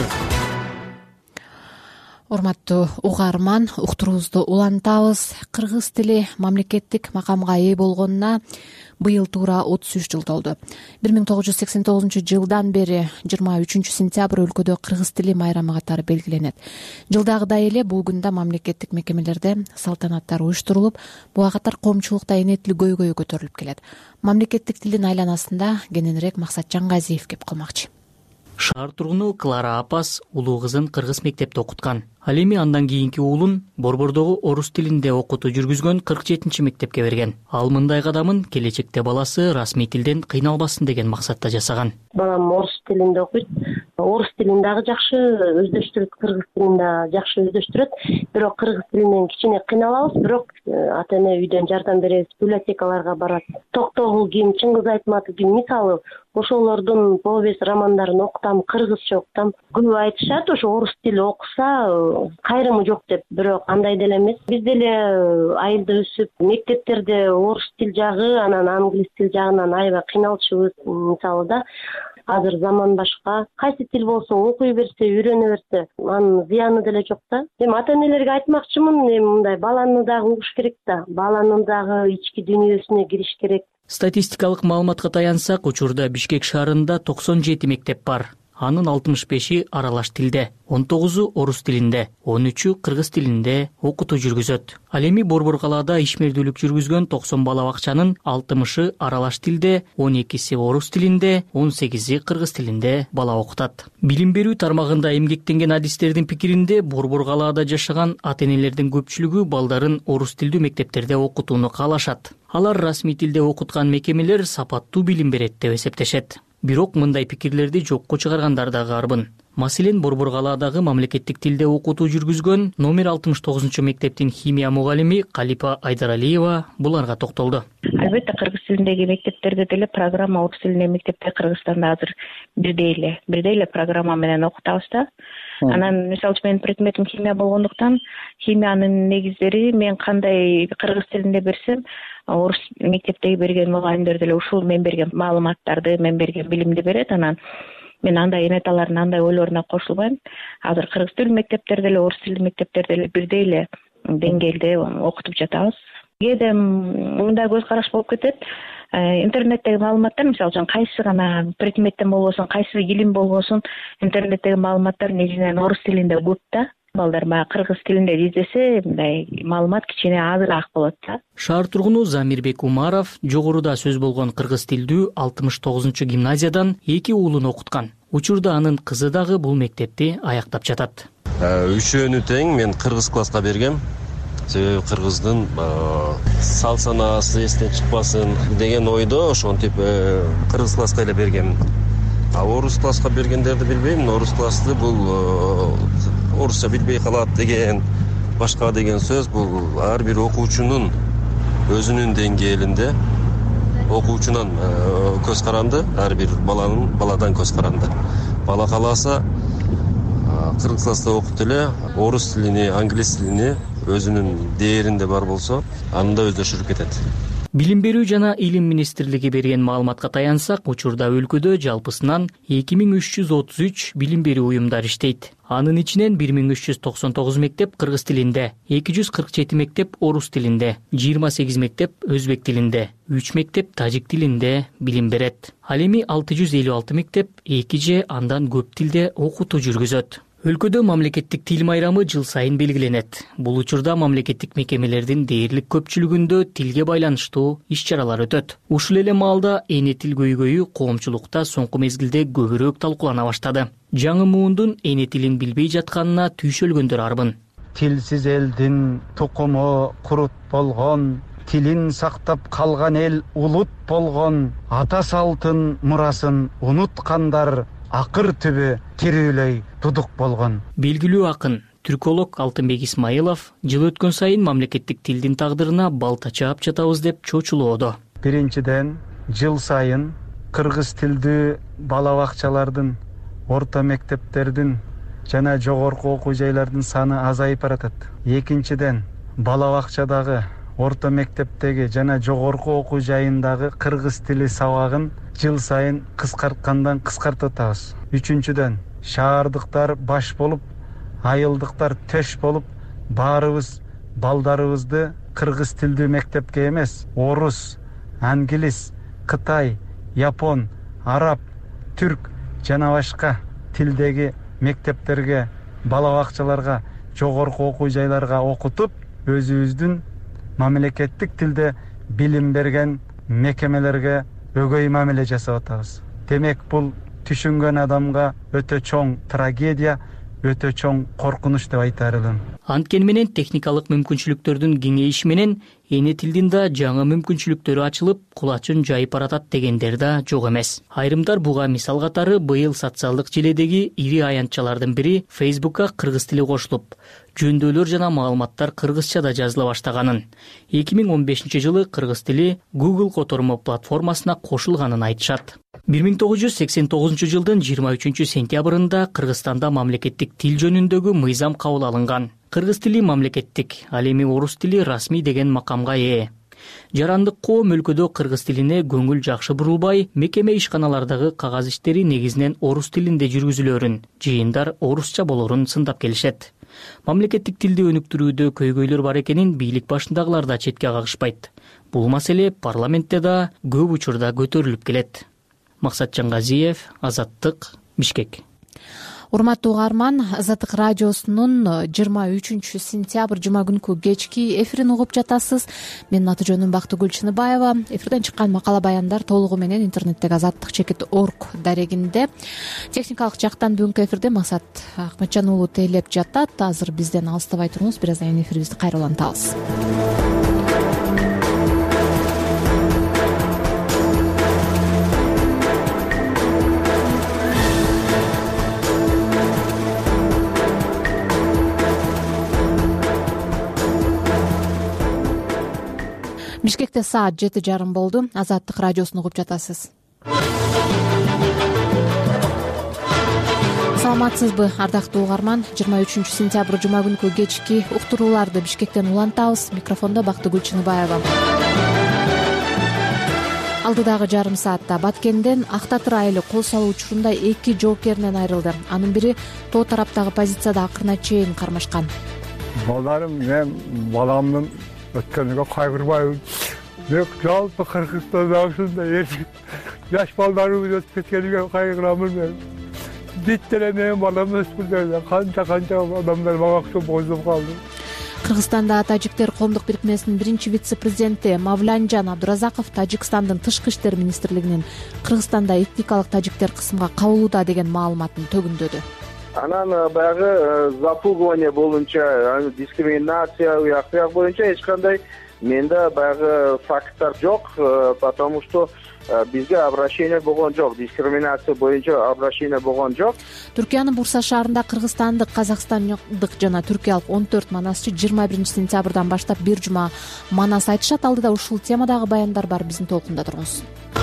Урматтуу угарман, уктуруубузду улантабыз. Кыргыз тили мамлекеттик макамга ээ болгонуна быйыл туура отуз үч жыл толду. бир миң тогуз жүз сексен тогузунчу жылдан бери жыйырма үчүнчү сентябрь өлкөдө кыргыз тили майрамы катары белгиленет. Жылдагыдай эле бул күндө мамлекеттик мекемелерде салтанаттар уюштурулуп, буга катар коомчулукта эне тил көйгөйү көтөрүлүп келет. Мамлекеттик тилдин айланасында кененирээк Максатжан Газиев кеп калмакчы. Шаар тургуну Клара Апас улуу кызын кыргыз мектепте окуткан. Ал эми андан кийинки уулун Борбордогу орус тилинде окутуу жүргүзгөн кырк жетинчи мектепке берген. Ал мындай кадамын келечекте баласы расмий тилден кыйналбасын деген максатта жасаган. Балам орус тилинде окуйт. Орус тилин дагы жакшы өздөштүрөт, кыргыз тилин да жакшы өздөштүрөт. Бирок кыргыз тилинен кичине кыйналабыз, бирок ата эне үйдөн жардам беребиз, библиотекаларга барат. Токтогул ким, Чыңгыз Айтматов ким, мисалы ошолордун повесть романдарын окутам, кыргызча окутам. Көп айтышат, ошо орус тили окуса кайрымы жок деп, бирок андай деле эмес. Биз деле айылда өсүп, мектептерде орус тил жагы, анан англис тил жагынан аябай кыйналчубыз, мисалы да. азыр заман башка, кайсы тил болсо окуй берсе, үйрөнө берсе, анын зыяны деле жок да. Эми ата энелерге айтмакчымын, эми мындай баланы дагы угуш керек да, баланын дагы ички дүйнөсүнө кириш керек. Статистикалык маалыматка таянсак, учурда Бишкек шаарында токсон жети мектеп бар. Анын алтымыш беши аралаш тилде, он тогузу орус тилинде, он үчү кыргыз тилинде окутуу жүргүзөт. Ал эми Борбор калаада ишмердүүлүк жүргүзгөн токсон бала бакчанын алтымышы аралаш тилде, он экиси орус тилинде, он сегизи кыргыз тилинде бала окутат. Билим берүү тармагында эмгектенген адистердин пикиринде, Борбор калаада жашаган ата энелердин көпчүлүгү балдарын орус тилдүү мектептерде окутууну каалашат. Алар расмий тилде окуткан мекемелер сапаттуу билим берет деп эсептешет. Бирок мындай пикирлерди жокко чыгаргандар дагы арбын. Маселен, Борбор калаадагы мамлекеттик тилде окутуу жүргүзгөн номер алтымыш тогузунчу мектептин химия мугалими Калипа Айдаралиева буларга токтолду. Албетте, кыргыз тилиндеги мектептерде деле программа орус тилиндеги мектепте Кыргызстанда азыр бирдей эле, бирдей эле программа менен окутабыз да. Анан, мисалы үчүн, менин предметим химия болгондуктан, химиянын негиздери мен кандай кыргыз тилинде берсем, орус мектептеги берген мугалимдер деле ушул мен берген маалыматтарды, мен берген билимди берет. Анан мен андай энеталардын андай ойлоруна кошулбайм. Азыр кыргыз тилдүү мектептерде эле, орус тилдүү мектептерде эле бирдей эле деңгээлде окутуп жатабыз. Кээде мындай көз караш болуп кетет. Интернеттеги маалыматтар, мисалы үчүн, кайсы гана предметтен болбосун, кайсы илим болбосун, интернеттеги маалыматтар негизинен орус тилинде көп да. Балдар мага кыргыз тилинде издесе, мындай маалымат кичине азыраак болот да. Шаар тургуну Замирбек Умаров жогоруда сөз болгон кыргыз тилдүү алтымыш тогузунчу гимназиядан эки уулун окуткан. Учурда анын кызы дагы бул мектепти аяктап жатат. Үчөөнү тең мен кыргыз класска бергем. Себеби кыргыздын сал санаасы эстен чыкпасын деген ойдо ошентип кыргыз класска эле бергем. А орус класска бергендерди билбейм, орус классты бул орусча билбей калат деген, башка деген сөз. Бул ар бир окуучунун өзүнүн деңгээлинде, окуучунан көз каранды, ар бир баланын баладан көз каранды. Бала кааласа кыргыз класста окуп эле орус тилини, англис тилини өзүнүн дээринде бар болсо, анда өздөшүрүп кетет. Билим берүү жана илим министрлиги берген маалыматка таянсак, учурда өлкөдө жалпысынан эки миң үч жүз отуз үч билим берүү уюмдар иштейт. Анын ичинен бир миң үч жүз токсон тогуз мектеп кыргыз тилинде, эки жүз кырк жети мектеп орус тилинде, жыйырма сегиз мектеп өзбек тилинде, үч мектеп тажик тилинде билим берет. Ал эми алты жүз элүү алты мектеп эки же андан көп тилде окутуу жүргүзөт. Өлкөдө мамлекеттик тил майрамы жыл сайын белгиленет. Бул учурда мамлекеттик мекемелердин дээрлик көпчүлүгүндө тилге байланыштуу иш-чаралар өтөт. Ушул эле маалда эне тил көйгөйү коомчулукта соңку мезгилде көбүрөөк талкуулана баштады. Жаңы муундун эне тилин билбей жатканына түйшөлгөндөр арбын. Тилсиз элдин тукуму курут болгон, тилин сактап калган эл улут болгон, ата салтын мурасын унуткандар акыр түбү тирүүлөй тудук болгон. Белгилүү акын, түрколог Алтынбек Исмаилов жыл өткөн сайын мамлекеттик тилдин тагдырына балта чаап жатабыз деп чочулоодо. Биринчиден, жыл сайын кыргыз тилдүү бала бакчалардын, орто мектептердин жана жогорку окуу жайлардын саны азайып баратат. Экинчиден, бала бакчадагы, орто мектептеги жана жогорку окуу жайындагы кыргыз тили сабагын жыл сайын кыскарткандан кыскартып атабыз. Үчүнчүдөн, шаардыктар баш болуп, айылдыктар төш болуп, баарыбыз балдарыбызды кыргыз тилдүү мектепке эмес, орус, англис, кытай, япон, араб, түрк жана башка тилдеги мектептерге, бала бакчаларга, жогорку окуу жайларга окутуп, өзүбүздүн мамлекеттик тилде билим берген мекемелерге өгөй мамиле жасап атабыз. Демек, бул түшүнгөн адамга өтө чоң трагедия, өтө чоң коркунуч деп айтар элем. Анткени менен техникалык мүмкүнчүлүктөрдүн кеңейиши менен эне тилдин да жаңы мүмкүнчүлүктөрү ачылып, кулачын жайып баратат дегендер да жок эмес. Айрымдар буга мисал катары быйыл социалдык желедеги ири аянтчалардын бири Фейсбукка кыргыз тили кошулуп, жөндөөлөр жана маалыматтар кыргызчада жазыла баштаганын, эки миң он бешинчи жылы кыргыз тили Google котормо платформасына кошулганын айтышат. бир миң тогуз жүз сексен тогузунчу жылдын жыйырма үчүнчү сентябрында Кыргызстанда мамлекеттик тил жөнүндөгү мыйзам кабыл алынган. Кыргыз тили мамлекеттик, ал эми орус тили расмий деген макамга ээ. Жарандык коом өлкөдө кыргыз тилине көңүл жакшы бурулбай, мекеме ишканалардагы кагаз иштери негизинен орус тилинде жүргүзүлөрүн, жыйындар орусча болорун сындап келишет. Мамлекеттик тилди өнүктүрүүдө көйгөйлөр бар экенин бийлик башындагылар да четке кагышпайт. Бул маселе парламентте да көп учурда көтөрүлүп келет. Максат Жангазиев, Азаттык, Бишкек. Урматтуу угарман, Азаттык радиосунун жыйырма үчүнчү сентябрь жума күнкү кечки эфирин угуп жатасыз. Менин аты жөнүм Бактыгүл Чыныбаева. Эфирден чыккан макала баяндар толугу менен интернеттеги азаттык чекит орг дарегинде. Техникалык жактан бүгүнкү эфирде Максат Акматжан уулу тейлеп жатат. Азыр бизден алыстабай туруңуз, бир аздан кийин эфирибизди кайра улантабыз. Бишкекте саат жети жарым болду. Азаттык радиосун угуп жатасыз. Саламатсызбы, ардактуу угарман? жыйырма үчүнчү сентябрь жума күнкү кечки уктурууларды Бишкектен улантабыз. Микрофондо Бактыгүл Чыныбаева. Алдыдагы жарым саатта Баткенден Ак Татыр айылы кол салуу учурунда эки жоокеринен айрылды. Анын бири тоо тараптагы позицияда акырына чейин кармашкан. Балдарым, мен баламдын өткөнүгө кайгырбайбын. Мен жалпы Кыргызстанда ушундай жаш балдарыбыз өтүп кеткениге кайгырамын мен. Биттеле менин балам өспүрдө канча канча адамдар мага окшоп боздоп калды. Кыргызстанда тажиктер коомдук бирикмесинин биринчи вице-президенти Мавланжан Абдуразаков Тажикстандын тышкы иштер министрлигинин Кыргызстанда этникалык тажиктер кысымга кабылууда деген маалыматын төгүндөдү. Анан баягы запугивание боюнча, дискриминация уяк буяк боюнча эч кандай менде баягы факттар жок, потому что бизге обращение болгон жок, дискриминация боюнча обращение болгон жок. Түркиянын Бурса шаарында кыргызстандык, казакстандык жана түркиялык он төрт манасчы жыйырма биринчи сентябрдан баштап бир жума манас айтышат. Алдыда ушул темадагы баяндар бар, биздин толкунда туруңуз.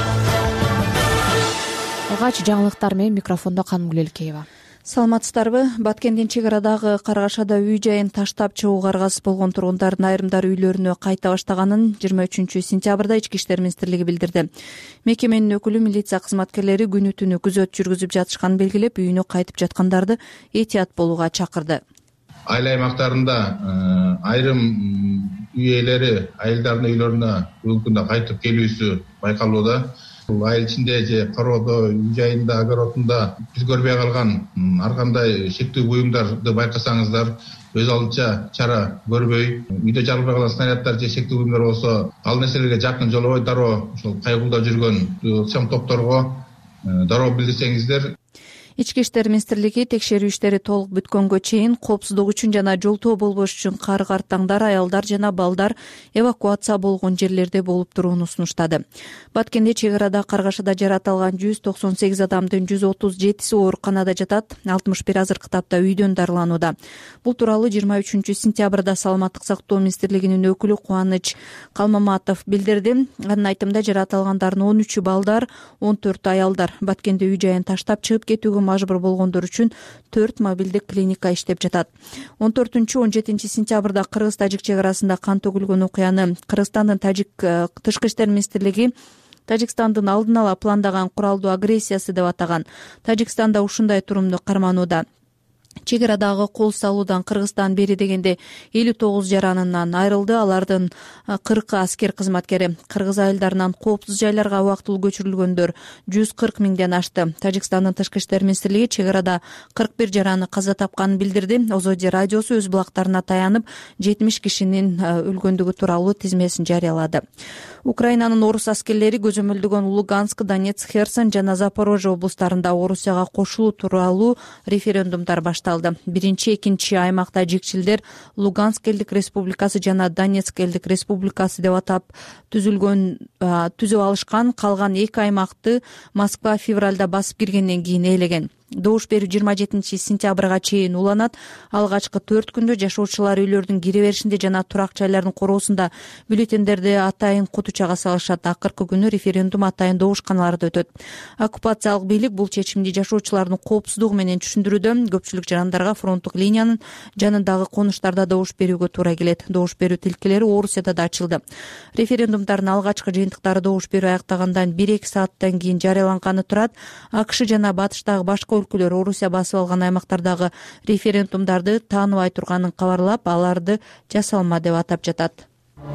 Алгач жаңылыктар менен микрофондо Канымгүл Элкеева. Саламатсыздарбы? Баткендин чек арадагы Каргашада үй жайын таштап чыгууга аргасыз болгон тургундардын айрымдары үйлөрүнө кайта баштаганын жыйырма үчүнчү сентябрда Ички иштер министрлиги билдирди. Мекеменин өкүлү милиция кызматкерлери күнү түнү күзөт жүргүзүп жатышканын белгилеп, үйүнө кайтып жаткандарды этият болууга чакырды. Айыл аймактарында айрым үй ээлери айылдардын үйлөрүнө бүгүнкү күндө кайтып келүүсү байкалууда. Айыл ичинде же короодо, үй жайында, огородунда биз көрбөй калган ар кандай шектүү буюмдарды байкасаңыздар, өз алдынча чара көрбөй, үйдө жарылбай калган снаряддар же шектүү буюмдар болсо, ал нерселерге жакын жолобой дароо ошол кайгылда жүргөн ыкчам топторго дароо билдирсеңиздер. Ички иштер министрлиги текшерүү иштери толук бүткөнгө чейин коопсуздук үчүн жана жолтоо болбош үчүн кар картаңдар, аялдар жана балдар эвакуация болгон жерлерде болуп турууну сунуштады. Баткенде чек арада Каргашада жаратылган жүз токсон сегиз адамдын жүз отуз жетиси ооруканада жатат, алтымыш бир азыркы тапта үйдөн дарыланууда. Бул тууралуу жыйырма үчүнчү сентябрда Саламаттык сактоо министрлигинин өкүлү Кубаныч Калмаматов билдирди. Анын айтымында жаратылгандардын он үчү балдар, он төртү аялдар. Баткенде үй жайын таштап чыгып кетүүгө мажбур болгондор үчүн төрт мобилдик клиника иштеп жатат. он төртүнчү он жетинчи сентябрда кыргыз-тажик чек арасында кан төгүлгөн окуяны Кыргызстандын тажик тышкы иштер министрлиги Тажикстандын алдын ала пландаган куралдуу агрессиясы деп атаган. Тажикстанда ушундай турумду карманууда. Чек арадагы кол салуудан Кыргызстан бери дегенде элүү тогуз жаранынан айрылды. Алардын кыркы аскер кызматкери. Кыргыз айылдарынан коопсуз жайларга убактылуу көчүрүлгөндөр жүз кырк миңден ашты. Тажикстандын тышкы иштер министрлиги чек арада кырк бир жараны каза тапканын билдирди. Озоди радиосу өз булактарына таянып, жетимиш кишинин өлгөндүгү тууралуу тизмесин жарыялады. Украинанын орус аскерлери көзөмөлдөгөн Луганск, Донецк, Херсон жана Запорожье облустарында Орусияга кошулуу тууралуу референдумдар башталды. Биринчи, экинчи аймакта жикчилдер Луганск элдик республикасы жана Донецк элдик республикасы деп атап түзүлгөн түзүп алышкан. Калган эки аймакты Москва февралда басып киргенден кийин ээлеген. Добуш берүү жыйырма жетинчи сентябрга чейин уланат. Алгачкы төрт күндө жашоочулар үйлөрдүн кире беришинде жана турак жайлардын короосунда бюллетендерди атайын кутучага салышат. Акыркы күнү референдум атайын добушканаларда өтөт. Оккупациялык бийлик бул чечимди жашоочулардын коопсуздугу менен түшүндүрүүдө. Көпчүлүк жарандарга фронттук линиянын жанындагы конуштарда добуш берүүгө туура келет. Добуш берүү тилкелери Орусияда да ачылды. Референдумдардын алгачкы жыйынтыктары добуш берүү аяктагандан бир эки сааттан кийин жарыяланганы турат. АКШ жана батыштагы башка өлкөлөр Орусия басып алган аймактардагы референдумдарды тааныбай турганын кабарлап, аларды жасалма деп атап жатат.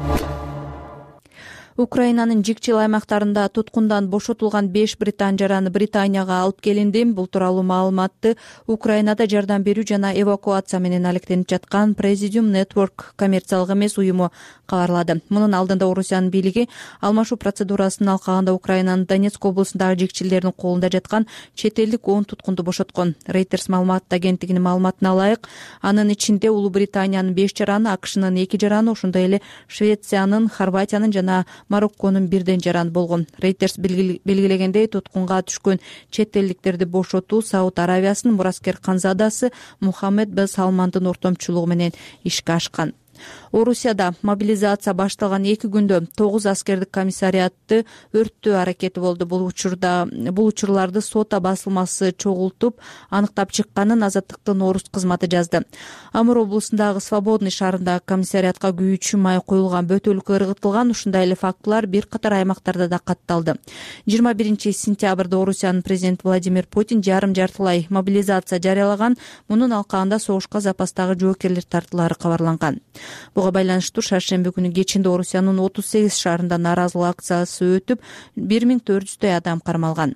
Украинанын жикчил аймактарында туткундан бошотулган беш британ жараны Британияга алып келинди. Бул тууралуу маалыматты Украинада жардам берүү жана эвакуация менен алектенип жаткан Presidium Network коммерциялык эмес уюму кабарлады. Мунун алдында Орусиянын бийлиги алмашуу процедурасын алкаганда Украинанын Донецк облусундагы жикчилердин колунда жаткан чет элдик он туткунду бошоткон. Reuters маалымат агенттигинин маалыматына ылайык, анын ичинде Улуу Британиянын беш жараны, АКШнын эки жараны, ошондой эле Швециянын, Хорватиянын жана Марокконун бирден жараны болгон. Reuters белгилегендей, туткунга түшкөн чет элдиктерди бошотуу Сауд Аравиясынын мураскер канзадасы Мухаммед бен Салмандын ортомчулугу менен ишке ашкан. Орусияда мобилизация башталган эки күндө тогуз аскердик комиссариатты өрттөө аракети болду. Бул учурда бул учурларды сота басылмасы чогултуп аныктап чыкканын Азаттыктын орус кызматы жазды. Амур облусундагы Свободный шаарындагы комиссариатка күйүүчү май коюлган бөтөлкө ыргытылган. Ушундай эле фактылар бир катар аймактарда да катталды. жыйырма биринчи сентябрда Орусиянын президенти Владимир Путин жарым жартылай мобилизация жарыялаган. Мунун алкагында согушка запастагы жоокерлер тартылары кабарланган. Буга байланыштуу шаршемби күнү кечинде Орусиянын отуз сегиз шаарында нааразылык акциясы өтүп, бир миң төрт жүздөй адам кармалган.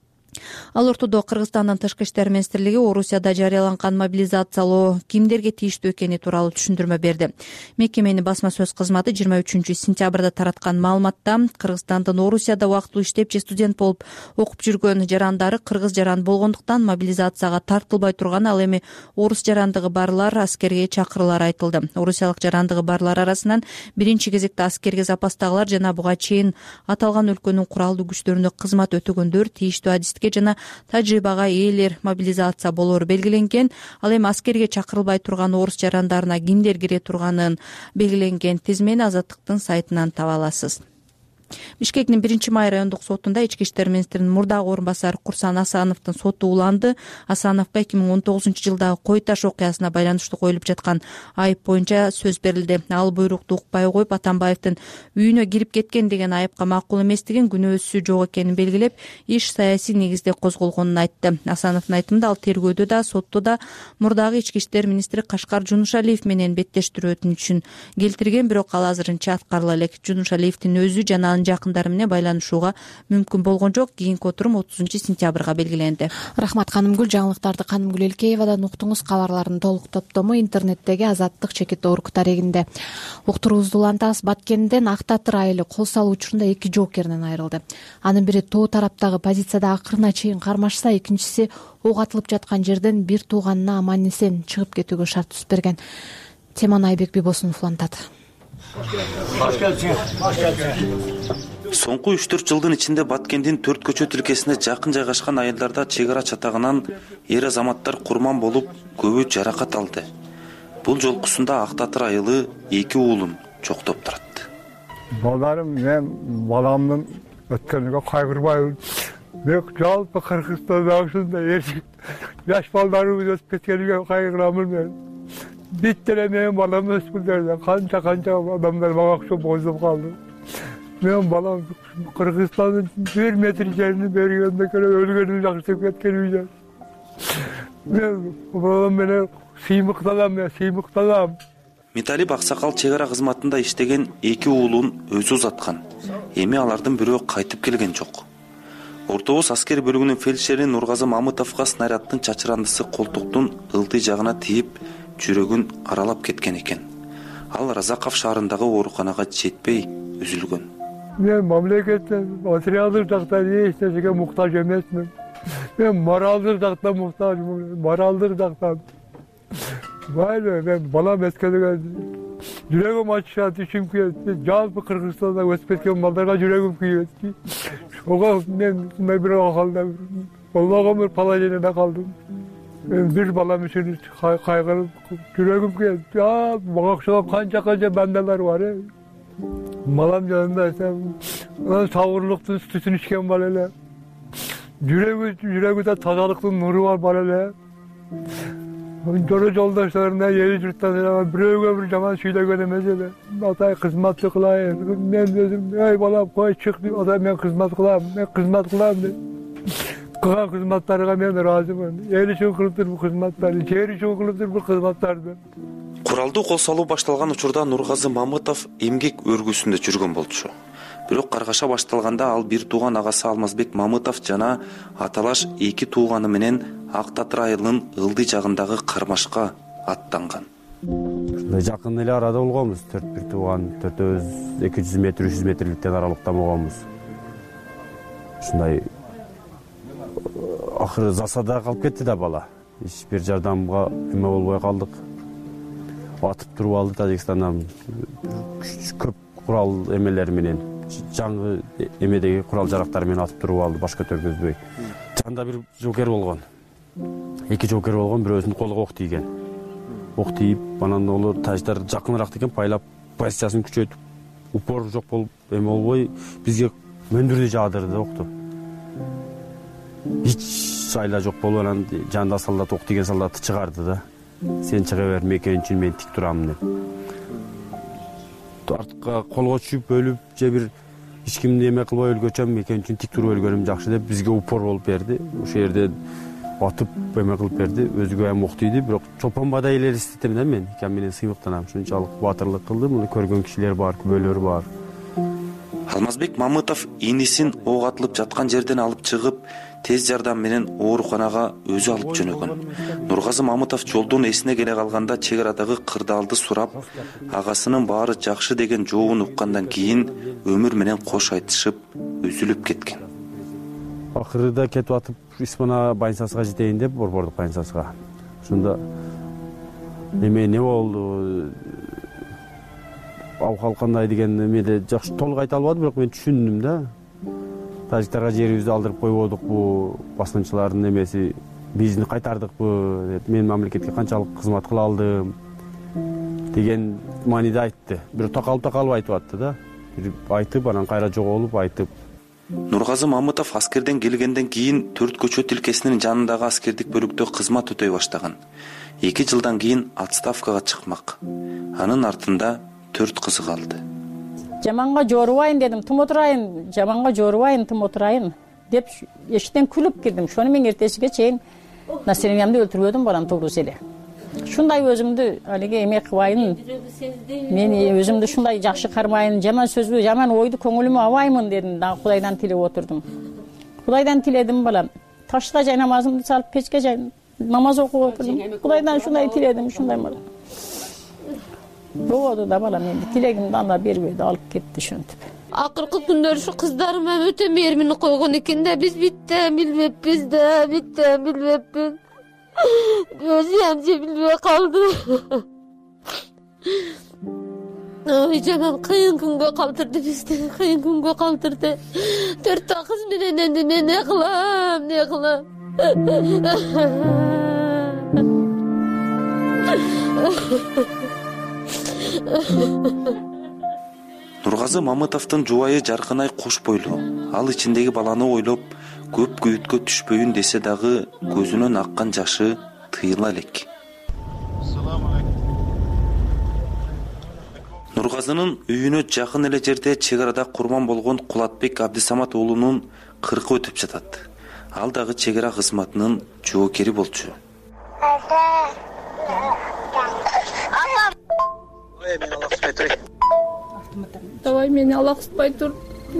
Ал ортодо Кыргызстандын тышкы иштер министрлиги Орусияда жарыяланган мобилизациялоо кимдерге тийиштүү экени тууралуу түшүндүрмө берди. Мекеменин басма сөз кызматы жыйырма үчүнчү сентябрда тараткан маалыматта Кыргызстандын Орусияда убактылуу иштеп же студент болуп окуп жүргөн жарандары кыргыз жаран болгондуктан мобилизацияга тартылбай турган, ал эми орус жарандыгы барлар аскерге чакырылары айтылды. Орусиялык жарандыгы барлар арасынан биринчи кезекте аскерге запастагылар жана буга чейин аталган өлкөнүн куралдуу күчтөрүндө кызмат өтөгөндөр, тийиштүү адистикке жана тажрыйбага ээлер мобилизация болору белгиленген. Ал эми аскерге чакырылбай турган орус жарандарына кимдер кире турганын белгиленген тизмени Азаттыктын сайтынан таба аласыз. Бишкектин биринчи май райондук сотунда ички иштер министринин мурдагы орун басары Курсан Асановдун соту уланды. Асановго эки миң он тогузунчу жылдагы Кой таш окуясына байланыштуу коюлуп жаткан айып боюнча сөз берилди. Ал буйрукту укпай коюп, Атамбаевдин үйүнө кирип кеткен деген айыпка макул эместигин, күнөөсү жок экенин белгилеп, иш саясий негизде козголгонун айтты. Асановдун айтымында ал тергөөдө да, сотто да мурдагы ички иштер министри Кашкар Жунушалиев менен беттештирүү өтүнүчүн келтирген, бирок ал азырынча аткарыла элек. Жунушалиевдин өзү жана жакындары менен байланышууга мүмкүн болгон жок. Кийинки отурум отузунчу сентябрга белгиленди. Рахмат Канымгүл. Жаңылыктарды Канымгүл Элкеевадан уктуңуз. Кабарлардын толук топтому интернеттеги Азаттык чекит орг тарегинде. Уктуруубузду улантабыз. Баткенден Ак Татыр айылы кол салуу учурунда эки жоокеринен айрылды. Анын бири тоо тараптагы позицияда акырына чейин кармашса, экинчиси ок атылып жаткан жерден бир тууганына аман эсен чыгып кетүүгө шарт түзүп берген. Теманы Айбек Бибосунов улантат. Соңку үч төрт жылдын ичинде Баткендин төрт көчө тилкесине жакын жайгашкан айылдарда чек ара чатагынан эр азаматтар курман болуп, көбү жаракат алды. Бул жолкусунда Ак Татыр айылы эки уулун чоктоп туратты. Балдарым, мен баламдын өткөнүгө кайгырбайбын. Мен жалпы Кыргызстанда ушундай жаш балдарыбыз өтүп кеткениге кайгырамын мен. Биттеле менин балам өсүп келди. Канча канча адамдар мага окшоп озуп калды. Мен балам Кыргызстандын бир метр жерин бергенде өлгөнүн жакшы кеткен үйдө. Мен балам менен сыймыкталам, мен сыймыкталам. Металип Аксакал чек ара кызматында иштеген эки уулун өзү узаткан. Эми алардын бирөө кайтып келген жок. Ортобуз аскер бөлүгүнүн фельдшери Нургазы Мамытовго снаряддын чачырандысы колтуктун ылдый жагына тийип, жүрөгүн аралап кеткен экен. Ал Разаков шаарындагы ооруканага жетпей үзүлгөн. Мен мамлекеттен материалдык жактан эч нерсеге муктаж эмесмин. Мен моралдык жактан муктажмын, моралдык жактан. Майлы, мен балам өскөнгө жүрөгүм ачышат, ичим күйөт. Жалпы Кыргызстанда өсүп кеткен балдарга жүрөгүм күйөт. Ого мен мындай бир акалда болмогон бир положенияда калдым. Мен бир балам үчүн кайгырып жүрөгүм келип, мага окшогон канча канча бандалар бар э. Балам жанында анан сабырлыктын сүтүн ичкен бала эле. Жүрөгү жүрөгүдө тазалыктын нуру бар бала эле. Жора жолдошторуна эл журттан бирөөгө бир жаман сүйлөгөн эмес эле. Атай кызматты кылайын. Мен өзүм ey балам кой чык деп, атай мен кызмат кылам, мен кызмат кылам деп. Кылган кызматтарга мен ыраазымын. Эл үчүн кылыптыр бул кызматтарды, жер үчүн кылыптыр бул кызматтарды. Куралдуу кол салуу башталган учурда Нургазы Мамытов эмгек өргүсүндө жүргөн болчу. Бирок каргаша башталганда ал бир тууган агасы Алмазбек Мамытов жана аталаш эки тууганы менен Ак Татыр айылынын ылдый жагындагы кармашка аттанган. Жакын эле арада болгонбуз, төрт бир тууган, төртөөбүз эки жүз метр, үч жүз метрликтен аралыкта болгонбуз. Ушундай акыры засада калып кетти да бала. Эч бир жардамга эме болбой калдык. Атып туруп алды Тажикстандан көп курал эмелери менен, жаңы эмедеги курал жарактар менен атып туруп алды, баш көтөргөзбөй. Жанда бир жоокер болгон. Эки жоокер болгон, бирөөсүнүн колуна ок тийген. Ок тийип, анан олор таждар жакыныраак деген байлап позициясын күчөтүп, упор жок болуп, эме болбой бизге мөндүрдү жаадырды окту. Эч айла жок болуп, анан жанында солдат ок тийген солдатты чыгарды да. Сен чыга бер, мекени үчүн мен тик турам деп. Артка колго түшүп өлүп, же бир эч кимди эме кылбай өлгөчөм, мекени үчүн тик туруп өлгөнүм жакшы деп бизге упор болуп берди. Ошол жерде атып эме кылып берди, өзүгө эм ок тийди, бирок чолпон бадай элестетем да мен, икем менен сыймыктанам. Ушунчалык батырлык кылды, муну көргөн кишилер бар, күбөлөр бар. Алмазбек Мамытов инисин ок атылып жаткан жерден алып чыгып, тез жардам менен ооруканага өзү алып жөнөгөн. Нургазы Мамытов жолдон эсине келе калганда чек арадагы кырдаалды сурап, агасынын баары жакшы деген жообун уккандан кийин өмүр менен кош айтышып, үзүлүп кеткен. Акырыда кетип атып, Исмана больницасына жетейин деп, борбордук больницасына. Ушунда эме не болду? Абкал кандай деген эмеде жакшы толук айта албадым, бирок мен түшүндүм да. Тажиктарга жерибизди алдырып койбодукпу, баскынчылардын эмеси бизди кайтардыкпы деп, мен мамлекетке канчалык кызмат кыла алдым деген мааниде айтты. Бирок такалып такалып айтып атты да. Бир айтып, анан кайра жоголуп айтып. Нургазы Мамытов аскерден келгенден кийин төрт көчө тилкесинин жанындагы аскердик бөлүктө кызмат өтөй баштаган. эки жылдан кийин отставкага чыкмак. Анын артында төрт кызы калды. Жаманга жорубайын дедим, тым отурайын, жаманга жорубайын, тым отурайын деп эшиктен күлүп кирдим. Шону мен эртесиге чейин настроениямды өлтүрбөдүм, балам туурусу эле. Шундай өзүмдү алиге эме кылбайын, мен өзүмдү шундай жакшы кармайын, жаман сөзбү, жаман ойду көңүлүмө албаймын дедим, да Кудайдан тилеп отурдум. Кудайдан тиледим, балам. Ташта жай намазымды салып, печке жай намаз окуп отурдум. Кудайдан шундай тиледим, шундай балам. Болду да балам, менин тилегимди анда бербейди, алып кетти ошентип. Акыркы күндөр ушу кыздарыма өтө мээримин койгон экен да, биз биттен билбеппиз да, биттен билбеппиз. Өзү же билбей калды. Ой, жаман кыйын күнгө калтырды бизди, кыйын күнгө калтырды. Төрт кыз менен энди мен не кылам, не кылам? Нургазы Мамытовдун жубайы Жаркынай кош бойлуу. Ал ичиндеги баланы ойлоп, көп күйүткө түшпөйүн десе дагы көзүнөн аккан жашы тыйыла элек. Нургазынын үйүнө жакын эле жерде чек арада курман болгон Кулатбек Абдисамат уулунун кыркы өтүп жатат. Ал дагы чек ара кызматынын жоокери болчу. Давай мени алаксытпай тур.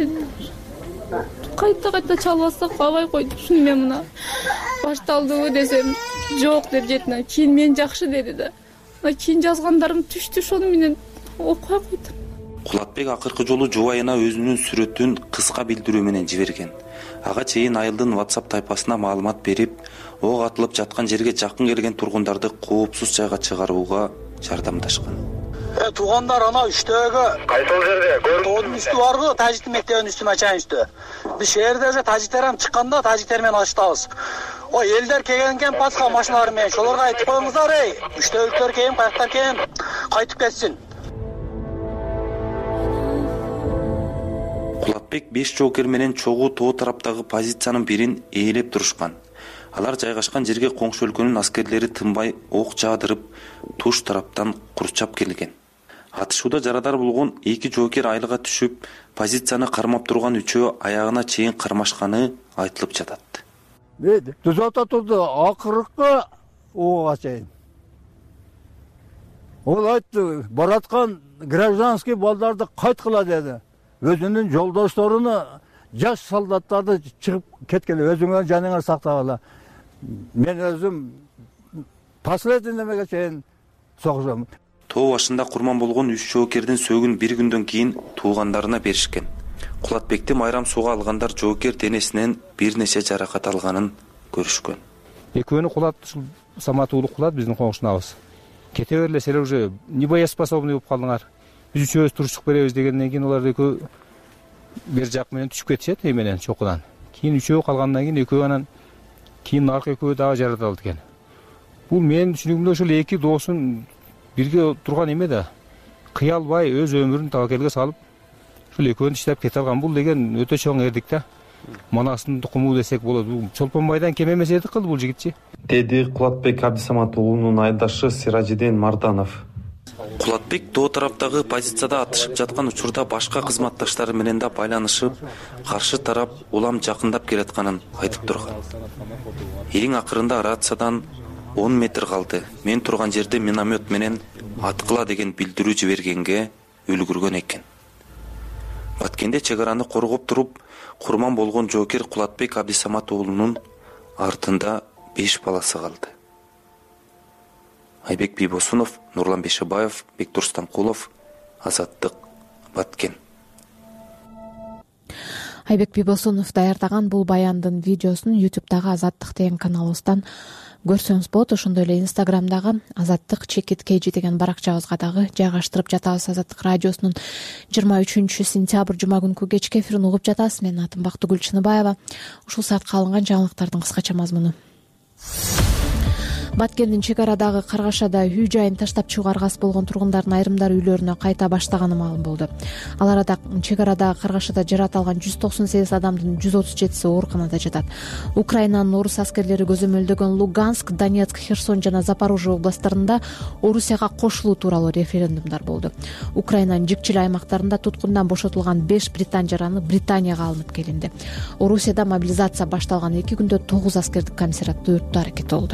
Кайта кайта чалбасак албай койдук. Шуну мен мына башталдыбы десем, жок деп жетине. Кийин мен жакшы деди да. Кийин жазгандарым түштү, шону менен окуй койдум. Кулатбек акыркы жолу жубайына өзүнүн сүрөтүн кыска билдирүү менен жиберген. Ага чейин айылдын WhatsApp тайпасына маалымат берип, ок атылып жаткан жерге жакын келген тургундарды коопсуз жайга чыгарууга жардамдашкан. Э, туугандар ана үчтөгү. Кайсыл жерде? Тоодун үстү барбы? Тажиктин мектебинин үстү, начальный үстү. Биз шээрде уже тажиктер ham чыкканда тажиктер менен алыштабыз. Ой, элдер келген экен пасха машиналары менен. Ошолорго айтып коюңуздар, эй, үчтөгүлөр кийин, каяктар кийин, кайтып кетсин. Кулатбек беш жоокер менен чогуу тоо тараптагы позициянын бирин ээлеп турушкан. Алар жайгашкан жерге коңшу өлкөнүн аскерлери тынбай ок жаадырып, туш тараптан курчап келген. Атышууда жарадар болгон эки жоокер айлыга түшүп, позицияны кармап турган үчөө аягына чейин кармашканы айтылып жатат. Түзөтө турду, акыркы ууга чейин. Ол айтты, бараткан гражданский балдарды кайткыла деди. Өзүнүн жолдошторуну, жаш солдаттарды чыгып кеткеле, өзүңөр жаныңар сактагыла. Мен өзүм последний немеге чейин согушам. Тоо башында курман болгон үч жоокердин сөөгүн бир күндөн кийин туугандарына беришкен. Кулатбекти майрам сууга алгандар жоокер денесинен бир нече жаракат алганын көрүшкөн. Экөөнү кулат, Самат уулу кулат биздин коңшунабыз. Кете берле, силер уже небоеспособный болуп калдыңар. Биз үчөөбүз турушуп беребиз дегенден кийин олар экөө бир жак менен түшүп кетишет, эй менен чокудан. Кийин үчөө калгандан кийин экөө анан кийин аркы экөө дагы жаратылды экен. Бул менин түшүнүгүмдө ошол эки доосун бирге турган эме да. Кыялбай өз өмүрүн табакелге салып, ушул экөөнү иштеп кете алган. Бул деген өтө чоң эрдик да. Манастын тукуму десек болот. Бул Чолпон байдан кем эмес эрдик кылды бул жигитчи. Деди Кулатбек Абдисамат уулунун айдашы Сиражидин Марданов. Кулатбек тоо тараптагы позицияда атышып жаткан учурда башка кызматташтары менен да байланышып, каршы тарап улам жакындап келатканын айтып турган. Эң акырында рациядан он метр калды. Мен турган жерде миномет менен аткыла деген билдирүү жибергенге үлгүргөн экен. Баткенде чек араны коргоп туруп, курман болгон жоокер Кулатбек Абдисамат уулунун артында беш баласы калды. Айбек Бибосунов, Нурлан Бешебаев, Бектур Станкулов, Азаттык, Баткен. Айбек Бибосунов даярдаган бул баяндын видеосун ютубтагы Азаттык деген каналыбыздан көрсөңүз болот. Ошондой эле инстаграмдагы Азаттык чекит кж деген баракчабызга дагы жайгаштырып жатабыз. Азаттык радиосунун жыйырма үчүнчү сентябрь жума күнкү кечки эфирин угуп жатасыз. Менин атым Бактыгүл Чыныбаева. Ушул саатка алынган жаңылыктардын кыскача мазмуну. Баткендин чек арадагы Каргашада үй жайын таштап чыгууга аргасыз болгон тургундардын айрымдары үйлөрүнө кайта баштаганы маалым болду. Ал арада чек арадагы Каргашада жаракат алган жүз токсон сегиз адамдын жүз отуз жетиси ооруканада жатат. Украинанын орус аскерлери көзөмөлдөгөн Луганск, Донецк, Херсон жана Запорожье областтарында Орусияга кошулуу тууралуу референдумдар болду. Украинанын жикчил аймактарында туткундан бошотулган беш британ жараны Британияга алынып келинди. Орусияда мобилизация башталган эки күндө тогуз аскердик комиссариатты өрттөө аракети болду.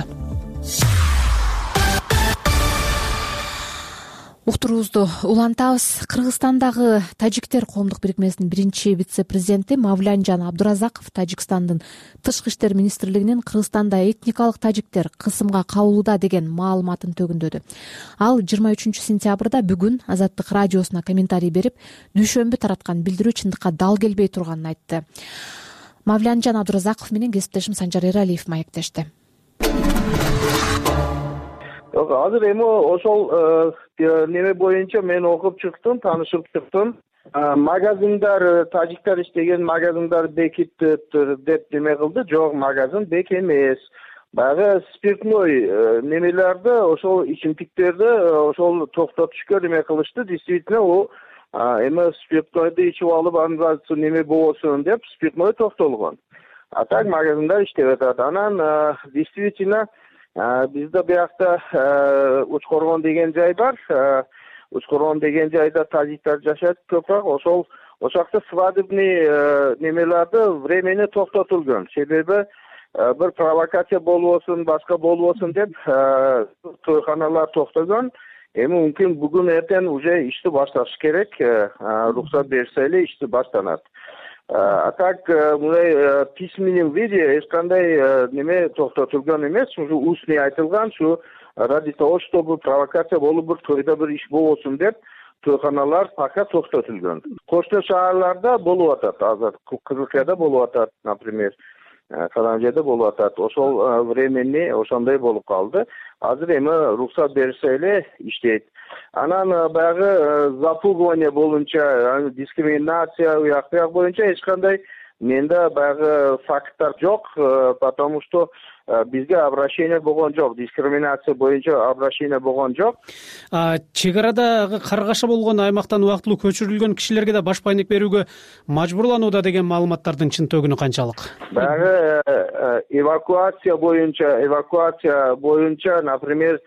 Уктуруубузду улантабыз. Кыргызстандагы тажиктер коомдук бирикмесинин биринчи вице-президенти Мавлянжан Абдуразаков Тажикстандын тышкы иштер министрлигинин Кыргызстанда этникалык тажиктер кысымга кабылууда деген маалыматын төгүндөдү. Ал жыйырма үчүнчү сентябрда бүгүн Азаттык радиосуна комментарий берип, дүйшөмбү тараткан билдирүү чындыкка дал келбей турганын айтты. Мавлянжан Абдуразаков менен кесиптешим Санжар Эралиев маектешти. Азыр эми ошол неме боюнча мен окуп чыктым, таанышып чыктым. Магазиндар, тажиктер иштеген магазиндар бекиттир деп неме кылды. Жок, магазин бек эмес. Баягы спиртной немелерди, ошол ичимдиктерди ошол токтотушка неме кылышты. Действительно, о эми спиртнойду ичип алып, анда неме болбосун деп спиртной токтолгон. А так магазиндар иштеп атат. Анан действительно бизде биякта Учкоргон деген жай бар. Учкоргон деген жайда тажиктер жашайт көпүрөөк. Ошол ошакта свадебный немелерди времени токтотулган. Себеби бир провокация болбосун, башка болбосун деп тойханалар токтогон. Эми мүмкүн бүгүн эртең уже ишти башташ керек. Рухсат берсе эле ишти баштанат. А так мындай письменном виде эч кандай неме токтотулган эмес, ушу устный айтылган, шу ради того, чтобы провокация болуп бир тойдо бир иш болбосун деп тойханалар пока токтотулган. Кошто шаарларда болуп атат, азыр Кызылкаяда болуп атат, например. калган жерде болуп атат. Ошол времени ошондой болуп калды. Азыр эми уруксат беришсе эле иштейт. Анан баягы запугивание боюнча, дискриминация уяк буяк боюнча эч кандай менде баягы факттар жок, потому что бизге обращение болгон жок, дискриминация боюнча обращение болгон жок. Чек арадагы каргашаа болгон аймактан убактылуу көчүрүлгөн кишилерге да баш байнек берүүгө мажбурланууда деген маалыматтардын чынтөгүнү канчалык? Баягы эвакуация боюнча, эвакуация боюнча, например,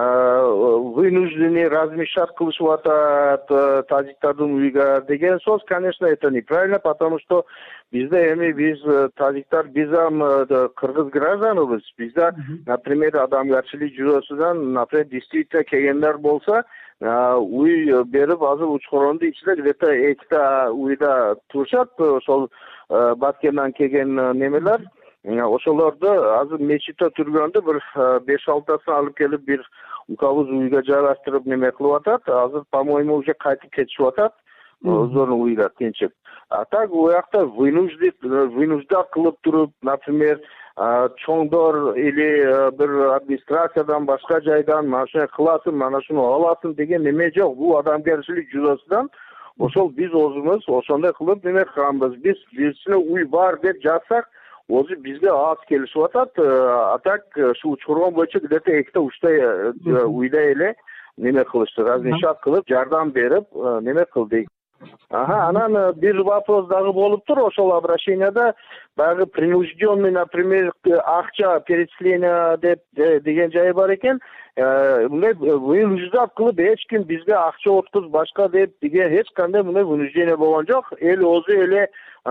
вынуждены размещать кылышып атат тажиктардын уйга деген сөз, конечно, это неправильно, потому что бизде эми биз тажиктар биз ам кыргыз гражданыбыз. Бизде, например, адамгерчилик жүйөсүнөн, например, действительно келгендер болсо, уй берип азыр учкурондун ичинде где-то эките уйда турушат, ошол Баткендан келген немелер. Ошолорду азыр мечитте түргөндө бир беш алтысын алып келип бир укабыз уйга жайгаштырып неме кылып атат. Азыр, по-моему, уже кайтып кетишип атат. Өздөрүнүн уйга тинчип. А так уякта вынуждат кылып туруп, например, чоңдор или бир администрациядан башка жайдан мана шуну кыласың, мана шуну аласың деген неме жок. Бул адамгерчилик жүйөсүнөн ошол биз өзүбүз ошондой кылып неме кылганбыз. Биз бизчине уй бар деп жатсак, өзү бизге аз келишип атат. А так ушу учкургон боюнча где-то эките учта уйда эле неме кылышты, размещать кылып, жардам берип, неме кылдык. Ага, анан бир вопрос дагы болуптур ошол обращенияда, баягы принужденный, например, акча перечисление деп деген жай бар экен. Мындай вынуждап кылып эч ким бизге акча откуз башка деп деген эч кандай мындай вынуждение болгон жок. Эл өзү эле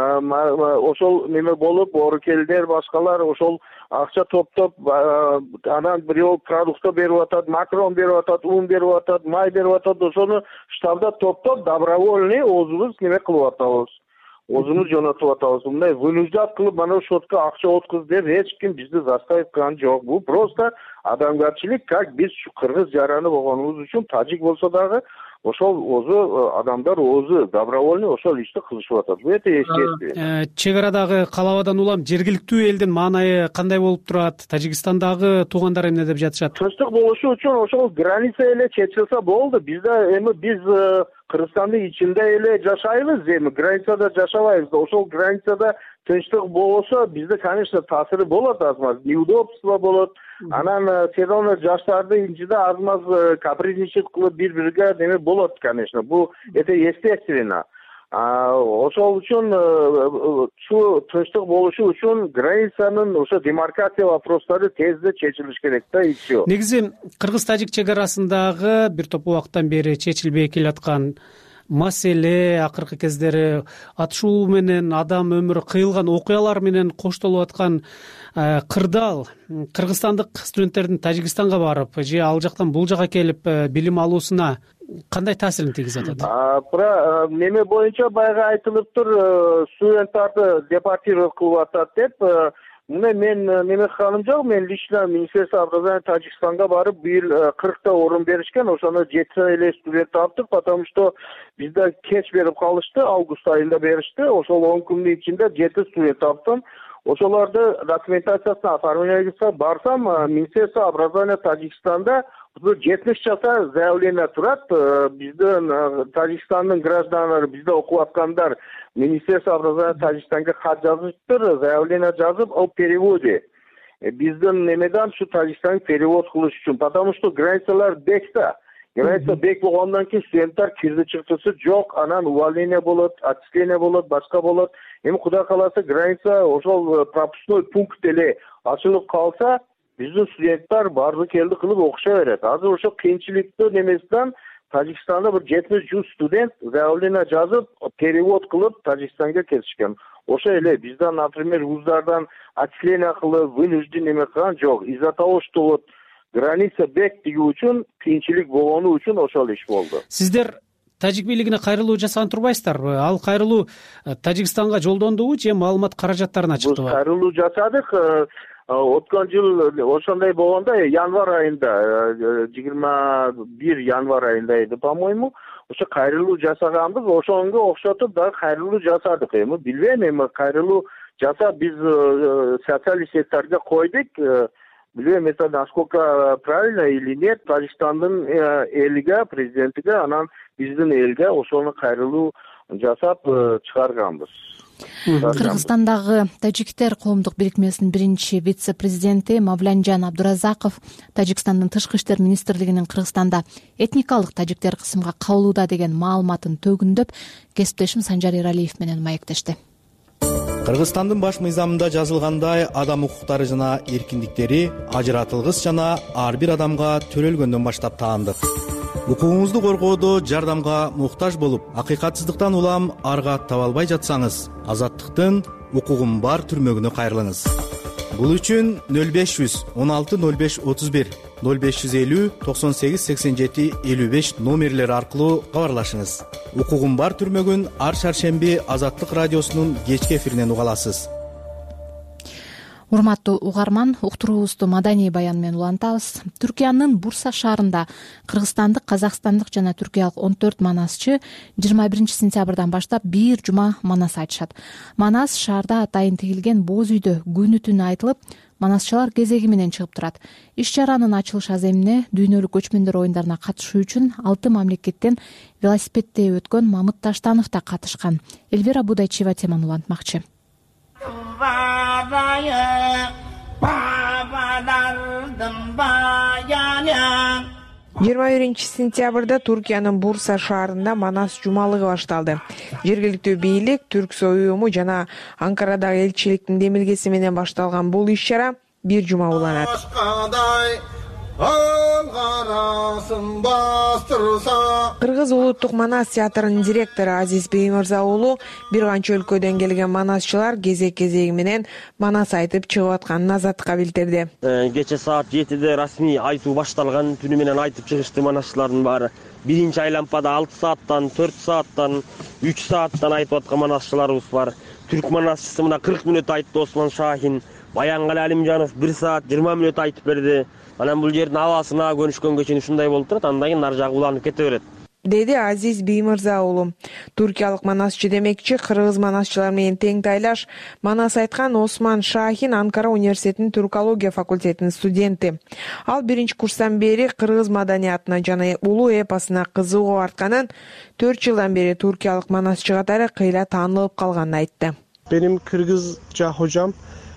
ошол неме болуп, орукелдер башкалар ошол акча топтоп, анан бирөө продукты берип атат, макарон берип атат, ун берип атат, май берип атат, ошону штабда топтоп добровольный өзүбүз неме кылып атабыз. Өзүбүз жөнөтүп атабыз. Мындай вынуждап кылып мана шотко акча откуз деп эч ким бизди заставить кылган жок. Бул просто адамгерчилик, как биз кыргыз жараны болгонубуз үчүн, тажик болсо дагы ошол өзү адамдар өзү добровольный ошол ишти кылышып атат. Бул өтө естественно. Чек арадагы калабадан улам жергиликтүү элдин маанайы кандай болуп турат? Тажикстандагы туугандар эмне деп жатышат? Тынчтык болушу үчүн ошол граница эле чечилсе болду. Бизде эми биз Кыргызстандын ичинде эле жашайбыз, эми границада жашабайбыз. Ошол границада тынчтык болсо бизде, конечно, таасири болот азмаз, неудобство болот. Анан все равно жаштардын ичинде азмаз капризничать кылып бири-бирге неме болот, конечно. Бул это естественно. Ошол үчүн ушу тынчтык болушу үчүн границанын ошо демаркация вопростары тезде чечилиш керек да, и все. Негизи кыргыз-тажик чек арасындагы бир топ убакыттан бери чечилбей келаткан маселе, акыркы кездери атышуу менен адам өмүрү кыйылган окуялар менен коштолуп аткан кырдаал кыргызстандык студенттердин Тажикстанга барып же ал жактан бул жака келип билим алуусуна кандай таасирин тийгизип атат? Про неме боюнча баягы айтылыптыр, студенттарды депортировать кылып атат деп. Мына мен неме кылганым жок, мен лично Министерство образования Тажикстанга барып, быйыл кыркта орун беришкен, ошону жети эле студент таптык, потому что бизде кеч берип калышты, август айында беришти. Ошол он күндүн ичинде жети студент таптым. Ошолорду документациясына оформлениеге барсам, Министерство образования Тажикстанда жетимиш часа заявление турат. Биздин Тажикстандын гражданлары, бизде окуп аткандар Министерство образования Тажикстанга кат жазыптыр, заявление жазып, о переводе. Биздин немеден ушу Тажикстанга перевод кылыш үчүн, потому что границалар бекте. Граница бек болгондон кийин студенттер кирди чыктысы жок, анан увольнение болот, отчисление болот, башка болот. Эми кудай кааласа граница ошол пропускной пункт эле ачылып калса, биздин студенттер барды келди кылып окуша берет. Азыр ошо кыйынчылыктуу немесинен Тажикстанда бир жетимиш жүз студент заявление жазып, перевод кылып Тажикстанга кетишкен. Ошо эле бизден, например, вуздардан отчисление кылып, вынужден неме кылган жок. Из-за того, что вот граница бек тиги үчүн, кыйынчылык болгону үчүн ошол иш болду. Сиздер тажик бийлигине кайрылуу жасаган турбайсыздарбы? Ал кайрылуу Тажикстанга жолдондубу же маалымат каражаттарына чыктыбы? Биз кайрылуу жасадык. Өткөн жыл ошондой болгондо, январь айында, жыйырма бир январь айында эди, по-моему, ошо кайрылуу жасаганбыз. Ошонго окшотуп дагы кайрылуу жасадык. Эми билбейм, эми кайрылуу жасап биз социальный секторга койдук. Билбейм, это насколько правильно или нет, Тажикстандын элиге, президентиге, анан биздин элге ошону кайрылуу жасап чыгарганбыз. Кыргызстандагы тажиктер коомдук бирикмесинин биринчи вице-президенти Мавлянжан Абдуразаков Тажикстандын тышкы иштер министрлигинин Кыргызстанда этникалык тажиктер кысымга кабылууда деген маалыматын төгүндөп, кесиптешим Санжар Эралиев менен маектешти. Кыргызстандын баш мыйзамында жазылгандай, адам укуктары жана эркиндиктери ажыратылгыс жана ар бир адамга төрөлгөндөн баштап таандык. Укугуңузду коргоодо жардамга муктаж болуп, акыйкатсыздыктан улам арга таба албай жатсаңыз, азаттыктын укугум бар түрмөгүнө кайрылыңыз. Бул үчүн нөл беш жүз он алты нөл беш отуз бир, нөл беш жүз элүү токсон сегиз сексен жети элүү беш номерлери аркылуу кабарлашыңыз. Укугум бар түрмөгүн ар шаршемби Азаттык радиосунун кечки эфиринен уга аласыз. Урматтуу угарман, уктуруубузду маданий баян менен улантабыз. Түркиянын Бурса шаарында кыргызстандык, казакстандык жана түркиялык он төрт манасчы жыйырма биринчи сентябрдан баштап бир жума манас айтышат. Манас шаарда атайын тигилген боз үйдө күнү түнү айтылып, манасчылар кезеги менен чыгып турат. Иш чаранын ачылыш аземине дүйнөлүк көчмөндөр оюндарына катышуу үчүн алты мамлекеттен велосипедде өткөн Мамыт Таштанов да катышкан. Эльвира Будайчева теманы улантмакчы. жыйырма биринчи сентябрда Туркиянын Бурса шаарында манас жумалыгы башталды. Жергиликтүү бийлик, Түрксой уюму жана Анкарадагы элчиликтин демилгеси менен башталган бул иш чара бир жума уланат. Кыргыз улуттук манас театрынын директору Азиз Беймырза уулу бир канча өлкөдөн келген манасчылар кезек-кезеги менен манас айтып чыгып атканын Азаттыкка билдирди. Кече саат жетиде расмий айтуу башталган, түнү менен айтып чыгышты манасчылардын баары. Биринчи айлампада алты сааттан, төрт сааттан, үч сааттан айтып аткан манасчыларыбыз бар. Түрк манасчысы мына кырк мүнөт айтты Осман Шахин, Баянгали Алимжанов бир саат жыйырма мүнөт айтып берди. Анан бул жердин абасына көнүшкөнгө чейин ушундай болуп турат, андан кийин ар жагы уланып кете берет. Деди Азиз Беймырза уулу. Туркиялык манасчы демекчи, кыргыз манасчылар менен тең тайлаш манас айткан Осман Шахин Анкара университетинин түркология факультетинин студенти. Ал биринчи курстан бери кыргыз маданиятына жана улуу эпосуна кызыгуу артканын, төрт жылдан бери туркиялык манасчы катары кыйла таанылып калганын айтты. Benim Kırgızca hocam.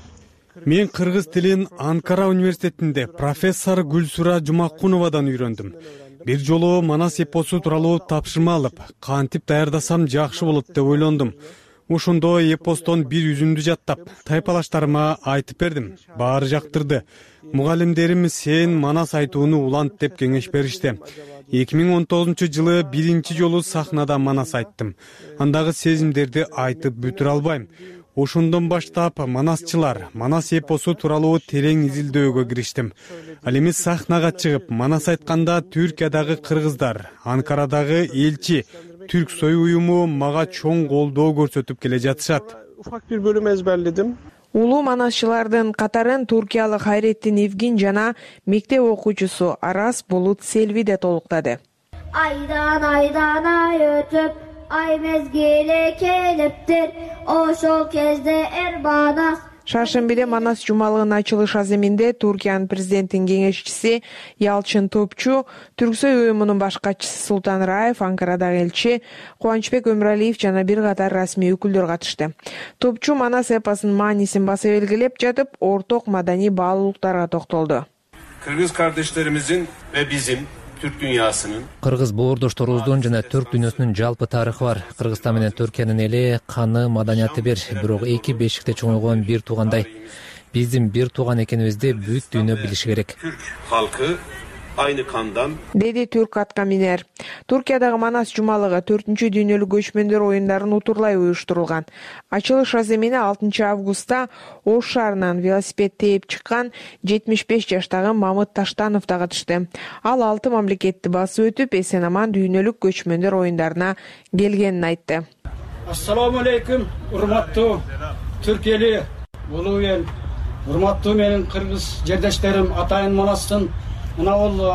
Мен кыргыз тилин Анкара университетинде профессор Гүлсура Жумакуновадан үйрөндүм. Бир жолу манас эпосу тууралуу тапшырма алып, кантип даярдасам жакшы болот деп ойлондум. Ошондо эпостон бир үзүндү жаттап, тайпалаштарыма айтып бердим. Баары жактырды. Мугалимдерим сен манас айтууну улант деп кеңеш беришти. эки миң он тогузунчу жылы биринчи жолу сахнада манас айттым. Андагы сезимдерди айтып бүтүрө албайм. Ошондон баштап манасчылар, манас эпосу тууралуу терең изилдөөгө кириштим. Ал эми сахнага чыгып манас айтканда Түркиядагы кыргыздар, Анкарадагы элчи, Түрксой уюму мага чоң колдоо көрсөтүп келе жатышат. Ufak bir bölüm ezberledim. Улуу манасчылардын катарын туркиялык Хайреттин Евгин жана мектеп окуучусу Арас Булут Селви де толуктады. Айдан айдан ай өтүп, ай мезгили келиптир, ошол кезде эр манас. Шаршембиде манас жумалыгынын ачылыш аземинде Туркиянын президентинин кеңешчиси Ялчын Топчу, Түрксой уюмунун баш катчысы Султан Раев, Анкарадагы элчи Кубанычбек Өмүралиев жана бир катар расмий өкүлдөр катышты. Топчу манас эпосунун маанисин баса белгилеп жатып, орток маданий баалуулуктарга токтолду. Kırgız kardeşlerimizin ve bizim Türk dünyasının Кыргыз боордошторубуздун жана Түрк дүйнөсүнүн жалпы тарыхы бар. Кыргызстан менен Түркиянын эли, каны, маданияты бир, бирок эки бешикте чоңойгон бир туугандай. Биздин бир тууган экенибизди бүт дүйнө билиши керек. Türk halkı aynı kandan. Деди Түрк атка минер. Туркиядагы манас жумалыгы төртүнчү дүйнөлүк көчмөндөр оюндарын утурлай уюштурулган. Ачылыш аземине алтынчы августта Ош шаарынан велосипед тээп чыккан жетимиш беш жаштагы Мамыт Таштанов да катышты. Ал алты мамлекетти басып өтүп, эсен аман дүйнөлүк көчмөндөр оюндарына келгенин айтты. Ассаламу алейкум, урматтуу Түрк эли, улуу эл, урматтуу менин кыргыз жердештерим, атайын манастын мына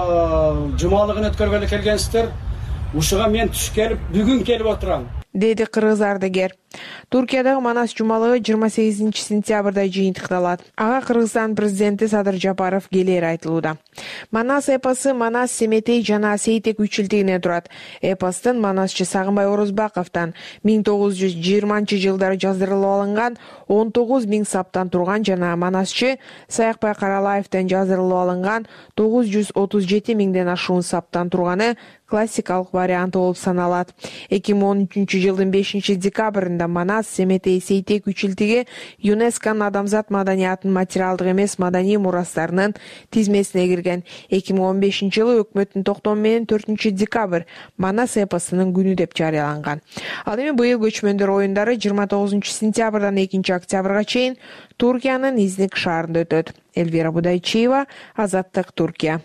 бул жумалыгын өткөргөлү келгенсиздер. Ушуга мен түш келип, бүгүн келип отурам. Деди кыргыз ардыгер. Туркиядагы Манас жумалыгы жыйырма сегизинчи сентябрда жыйынтыкталат. Ага Кыргызстан президенти Садыр Жапаров келери айтылууда. Манас эпосу Манас, Семетей жана Сейтек үч жылдыгынан турат. Эпостун манасчы Сагынбай Орозбаковдон миң тогуз жүз жыйырманчы жылдары жаздырылып алынган он тогуз миң саптан турган жана манасчы Саякбай Каралаевден жаздырылып алынган тогуз жүз отуз жети миңден ашуун саптан турганы классикалык варианты болуп саналат. эки миң он үчүнчү жылдын бешинчи декабрында Манас, Семетей, Сейтек үч жылдыгы ЮНЕСКОнун адамзат маданиятынын материалдык эмес маданий мурастарынын тизмесине кирген. эки миң он бешинчи жылы өкмөттүн токтому менен төртүнчү декабрь Манас эпосунун күнү деп жарыяланган. Ал эми быйыл көчмөндөр оюндары жыйырма тогузунчу сентябрдан экинчи октябрга чейин Туркиянын Изник шаарында өтөт. Элвира Будайчиева, Азаттык, Туркия.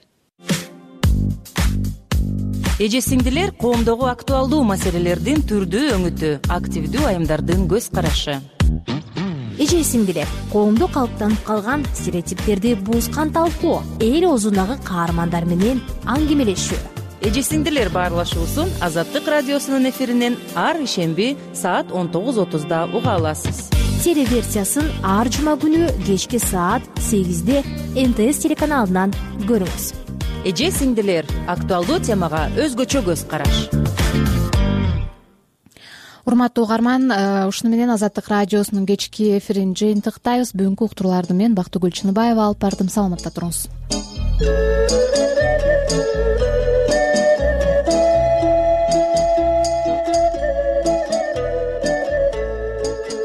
Эже сиңдилер, коомдогу актуалдуу маселелердин түрдүү өңүтү, активдүү айымдардын көз карашы. Эже сиңдилер, коомдо калыптанып калган стереотиптерди буузган талкуу, эл оозундагы каармандар менен аңгемелешүү. Эже сиңдилер баарлашуусун Азаттык радиосунун эфиринен ар ишемби саат он тогуз отузда уга аласыз. Телеверсиясын ар жума күнү кечки саат сегизде Эн Тэ Эс телеканалынан көрүңүз. Эже сиңдилер, актуалдуу темага өзгөчө көз караш. Урматтуу угарман, ушуну менен Азаттык радиосунун кечки эфирин жыйынтыктайбыз. Бүгүнкү уктурууларды мен Бактыгүл Чыныбаева алып бардым. Саламатта туруңуз.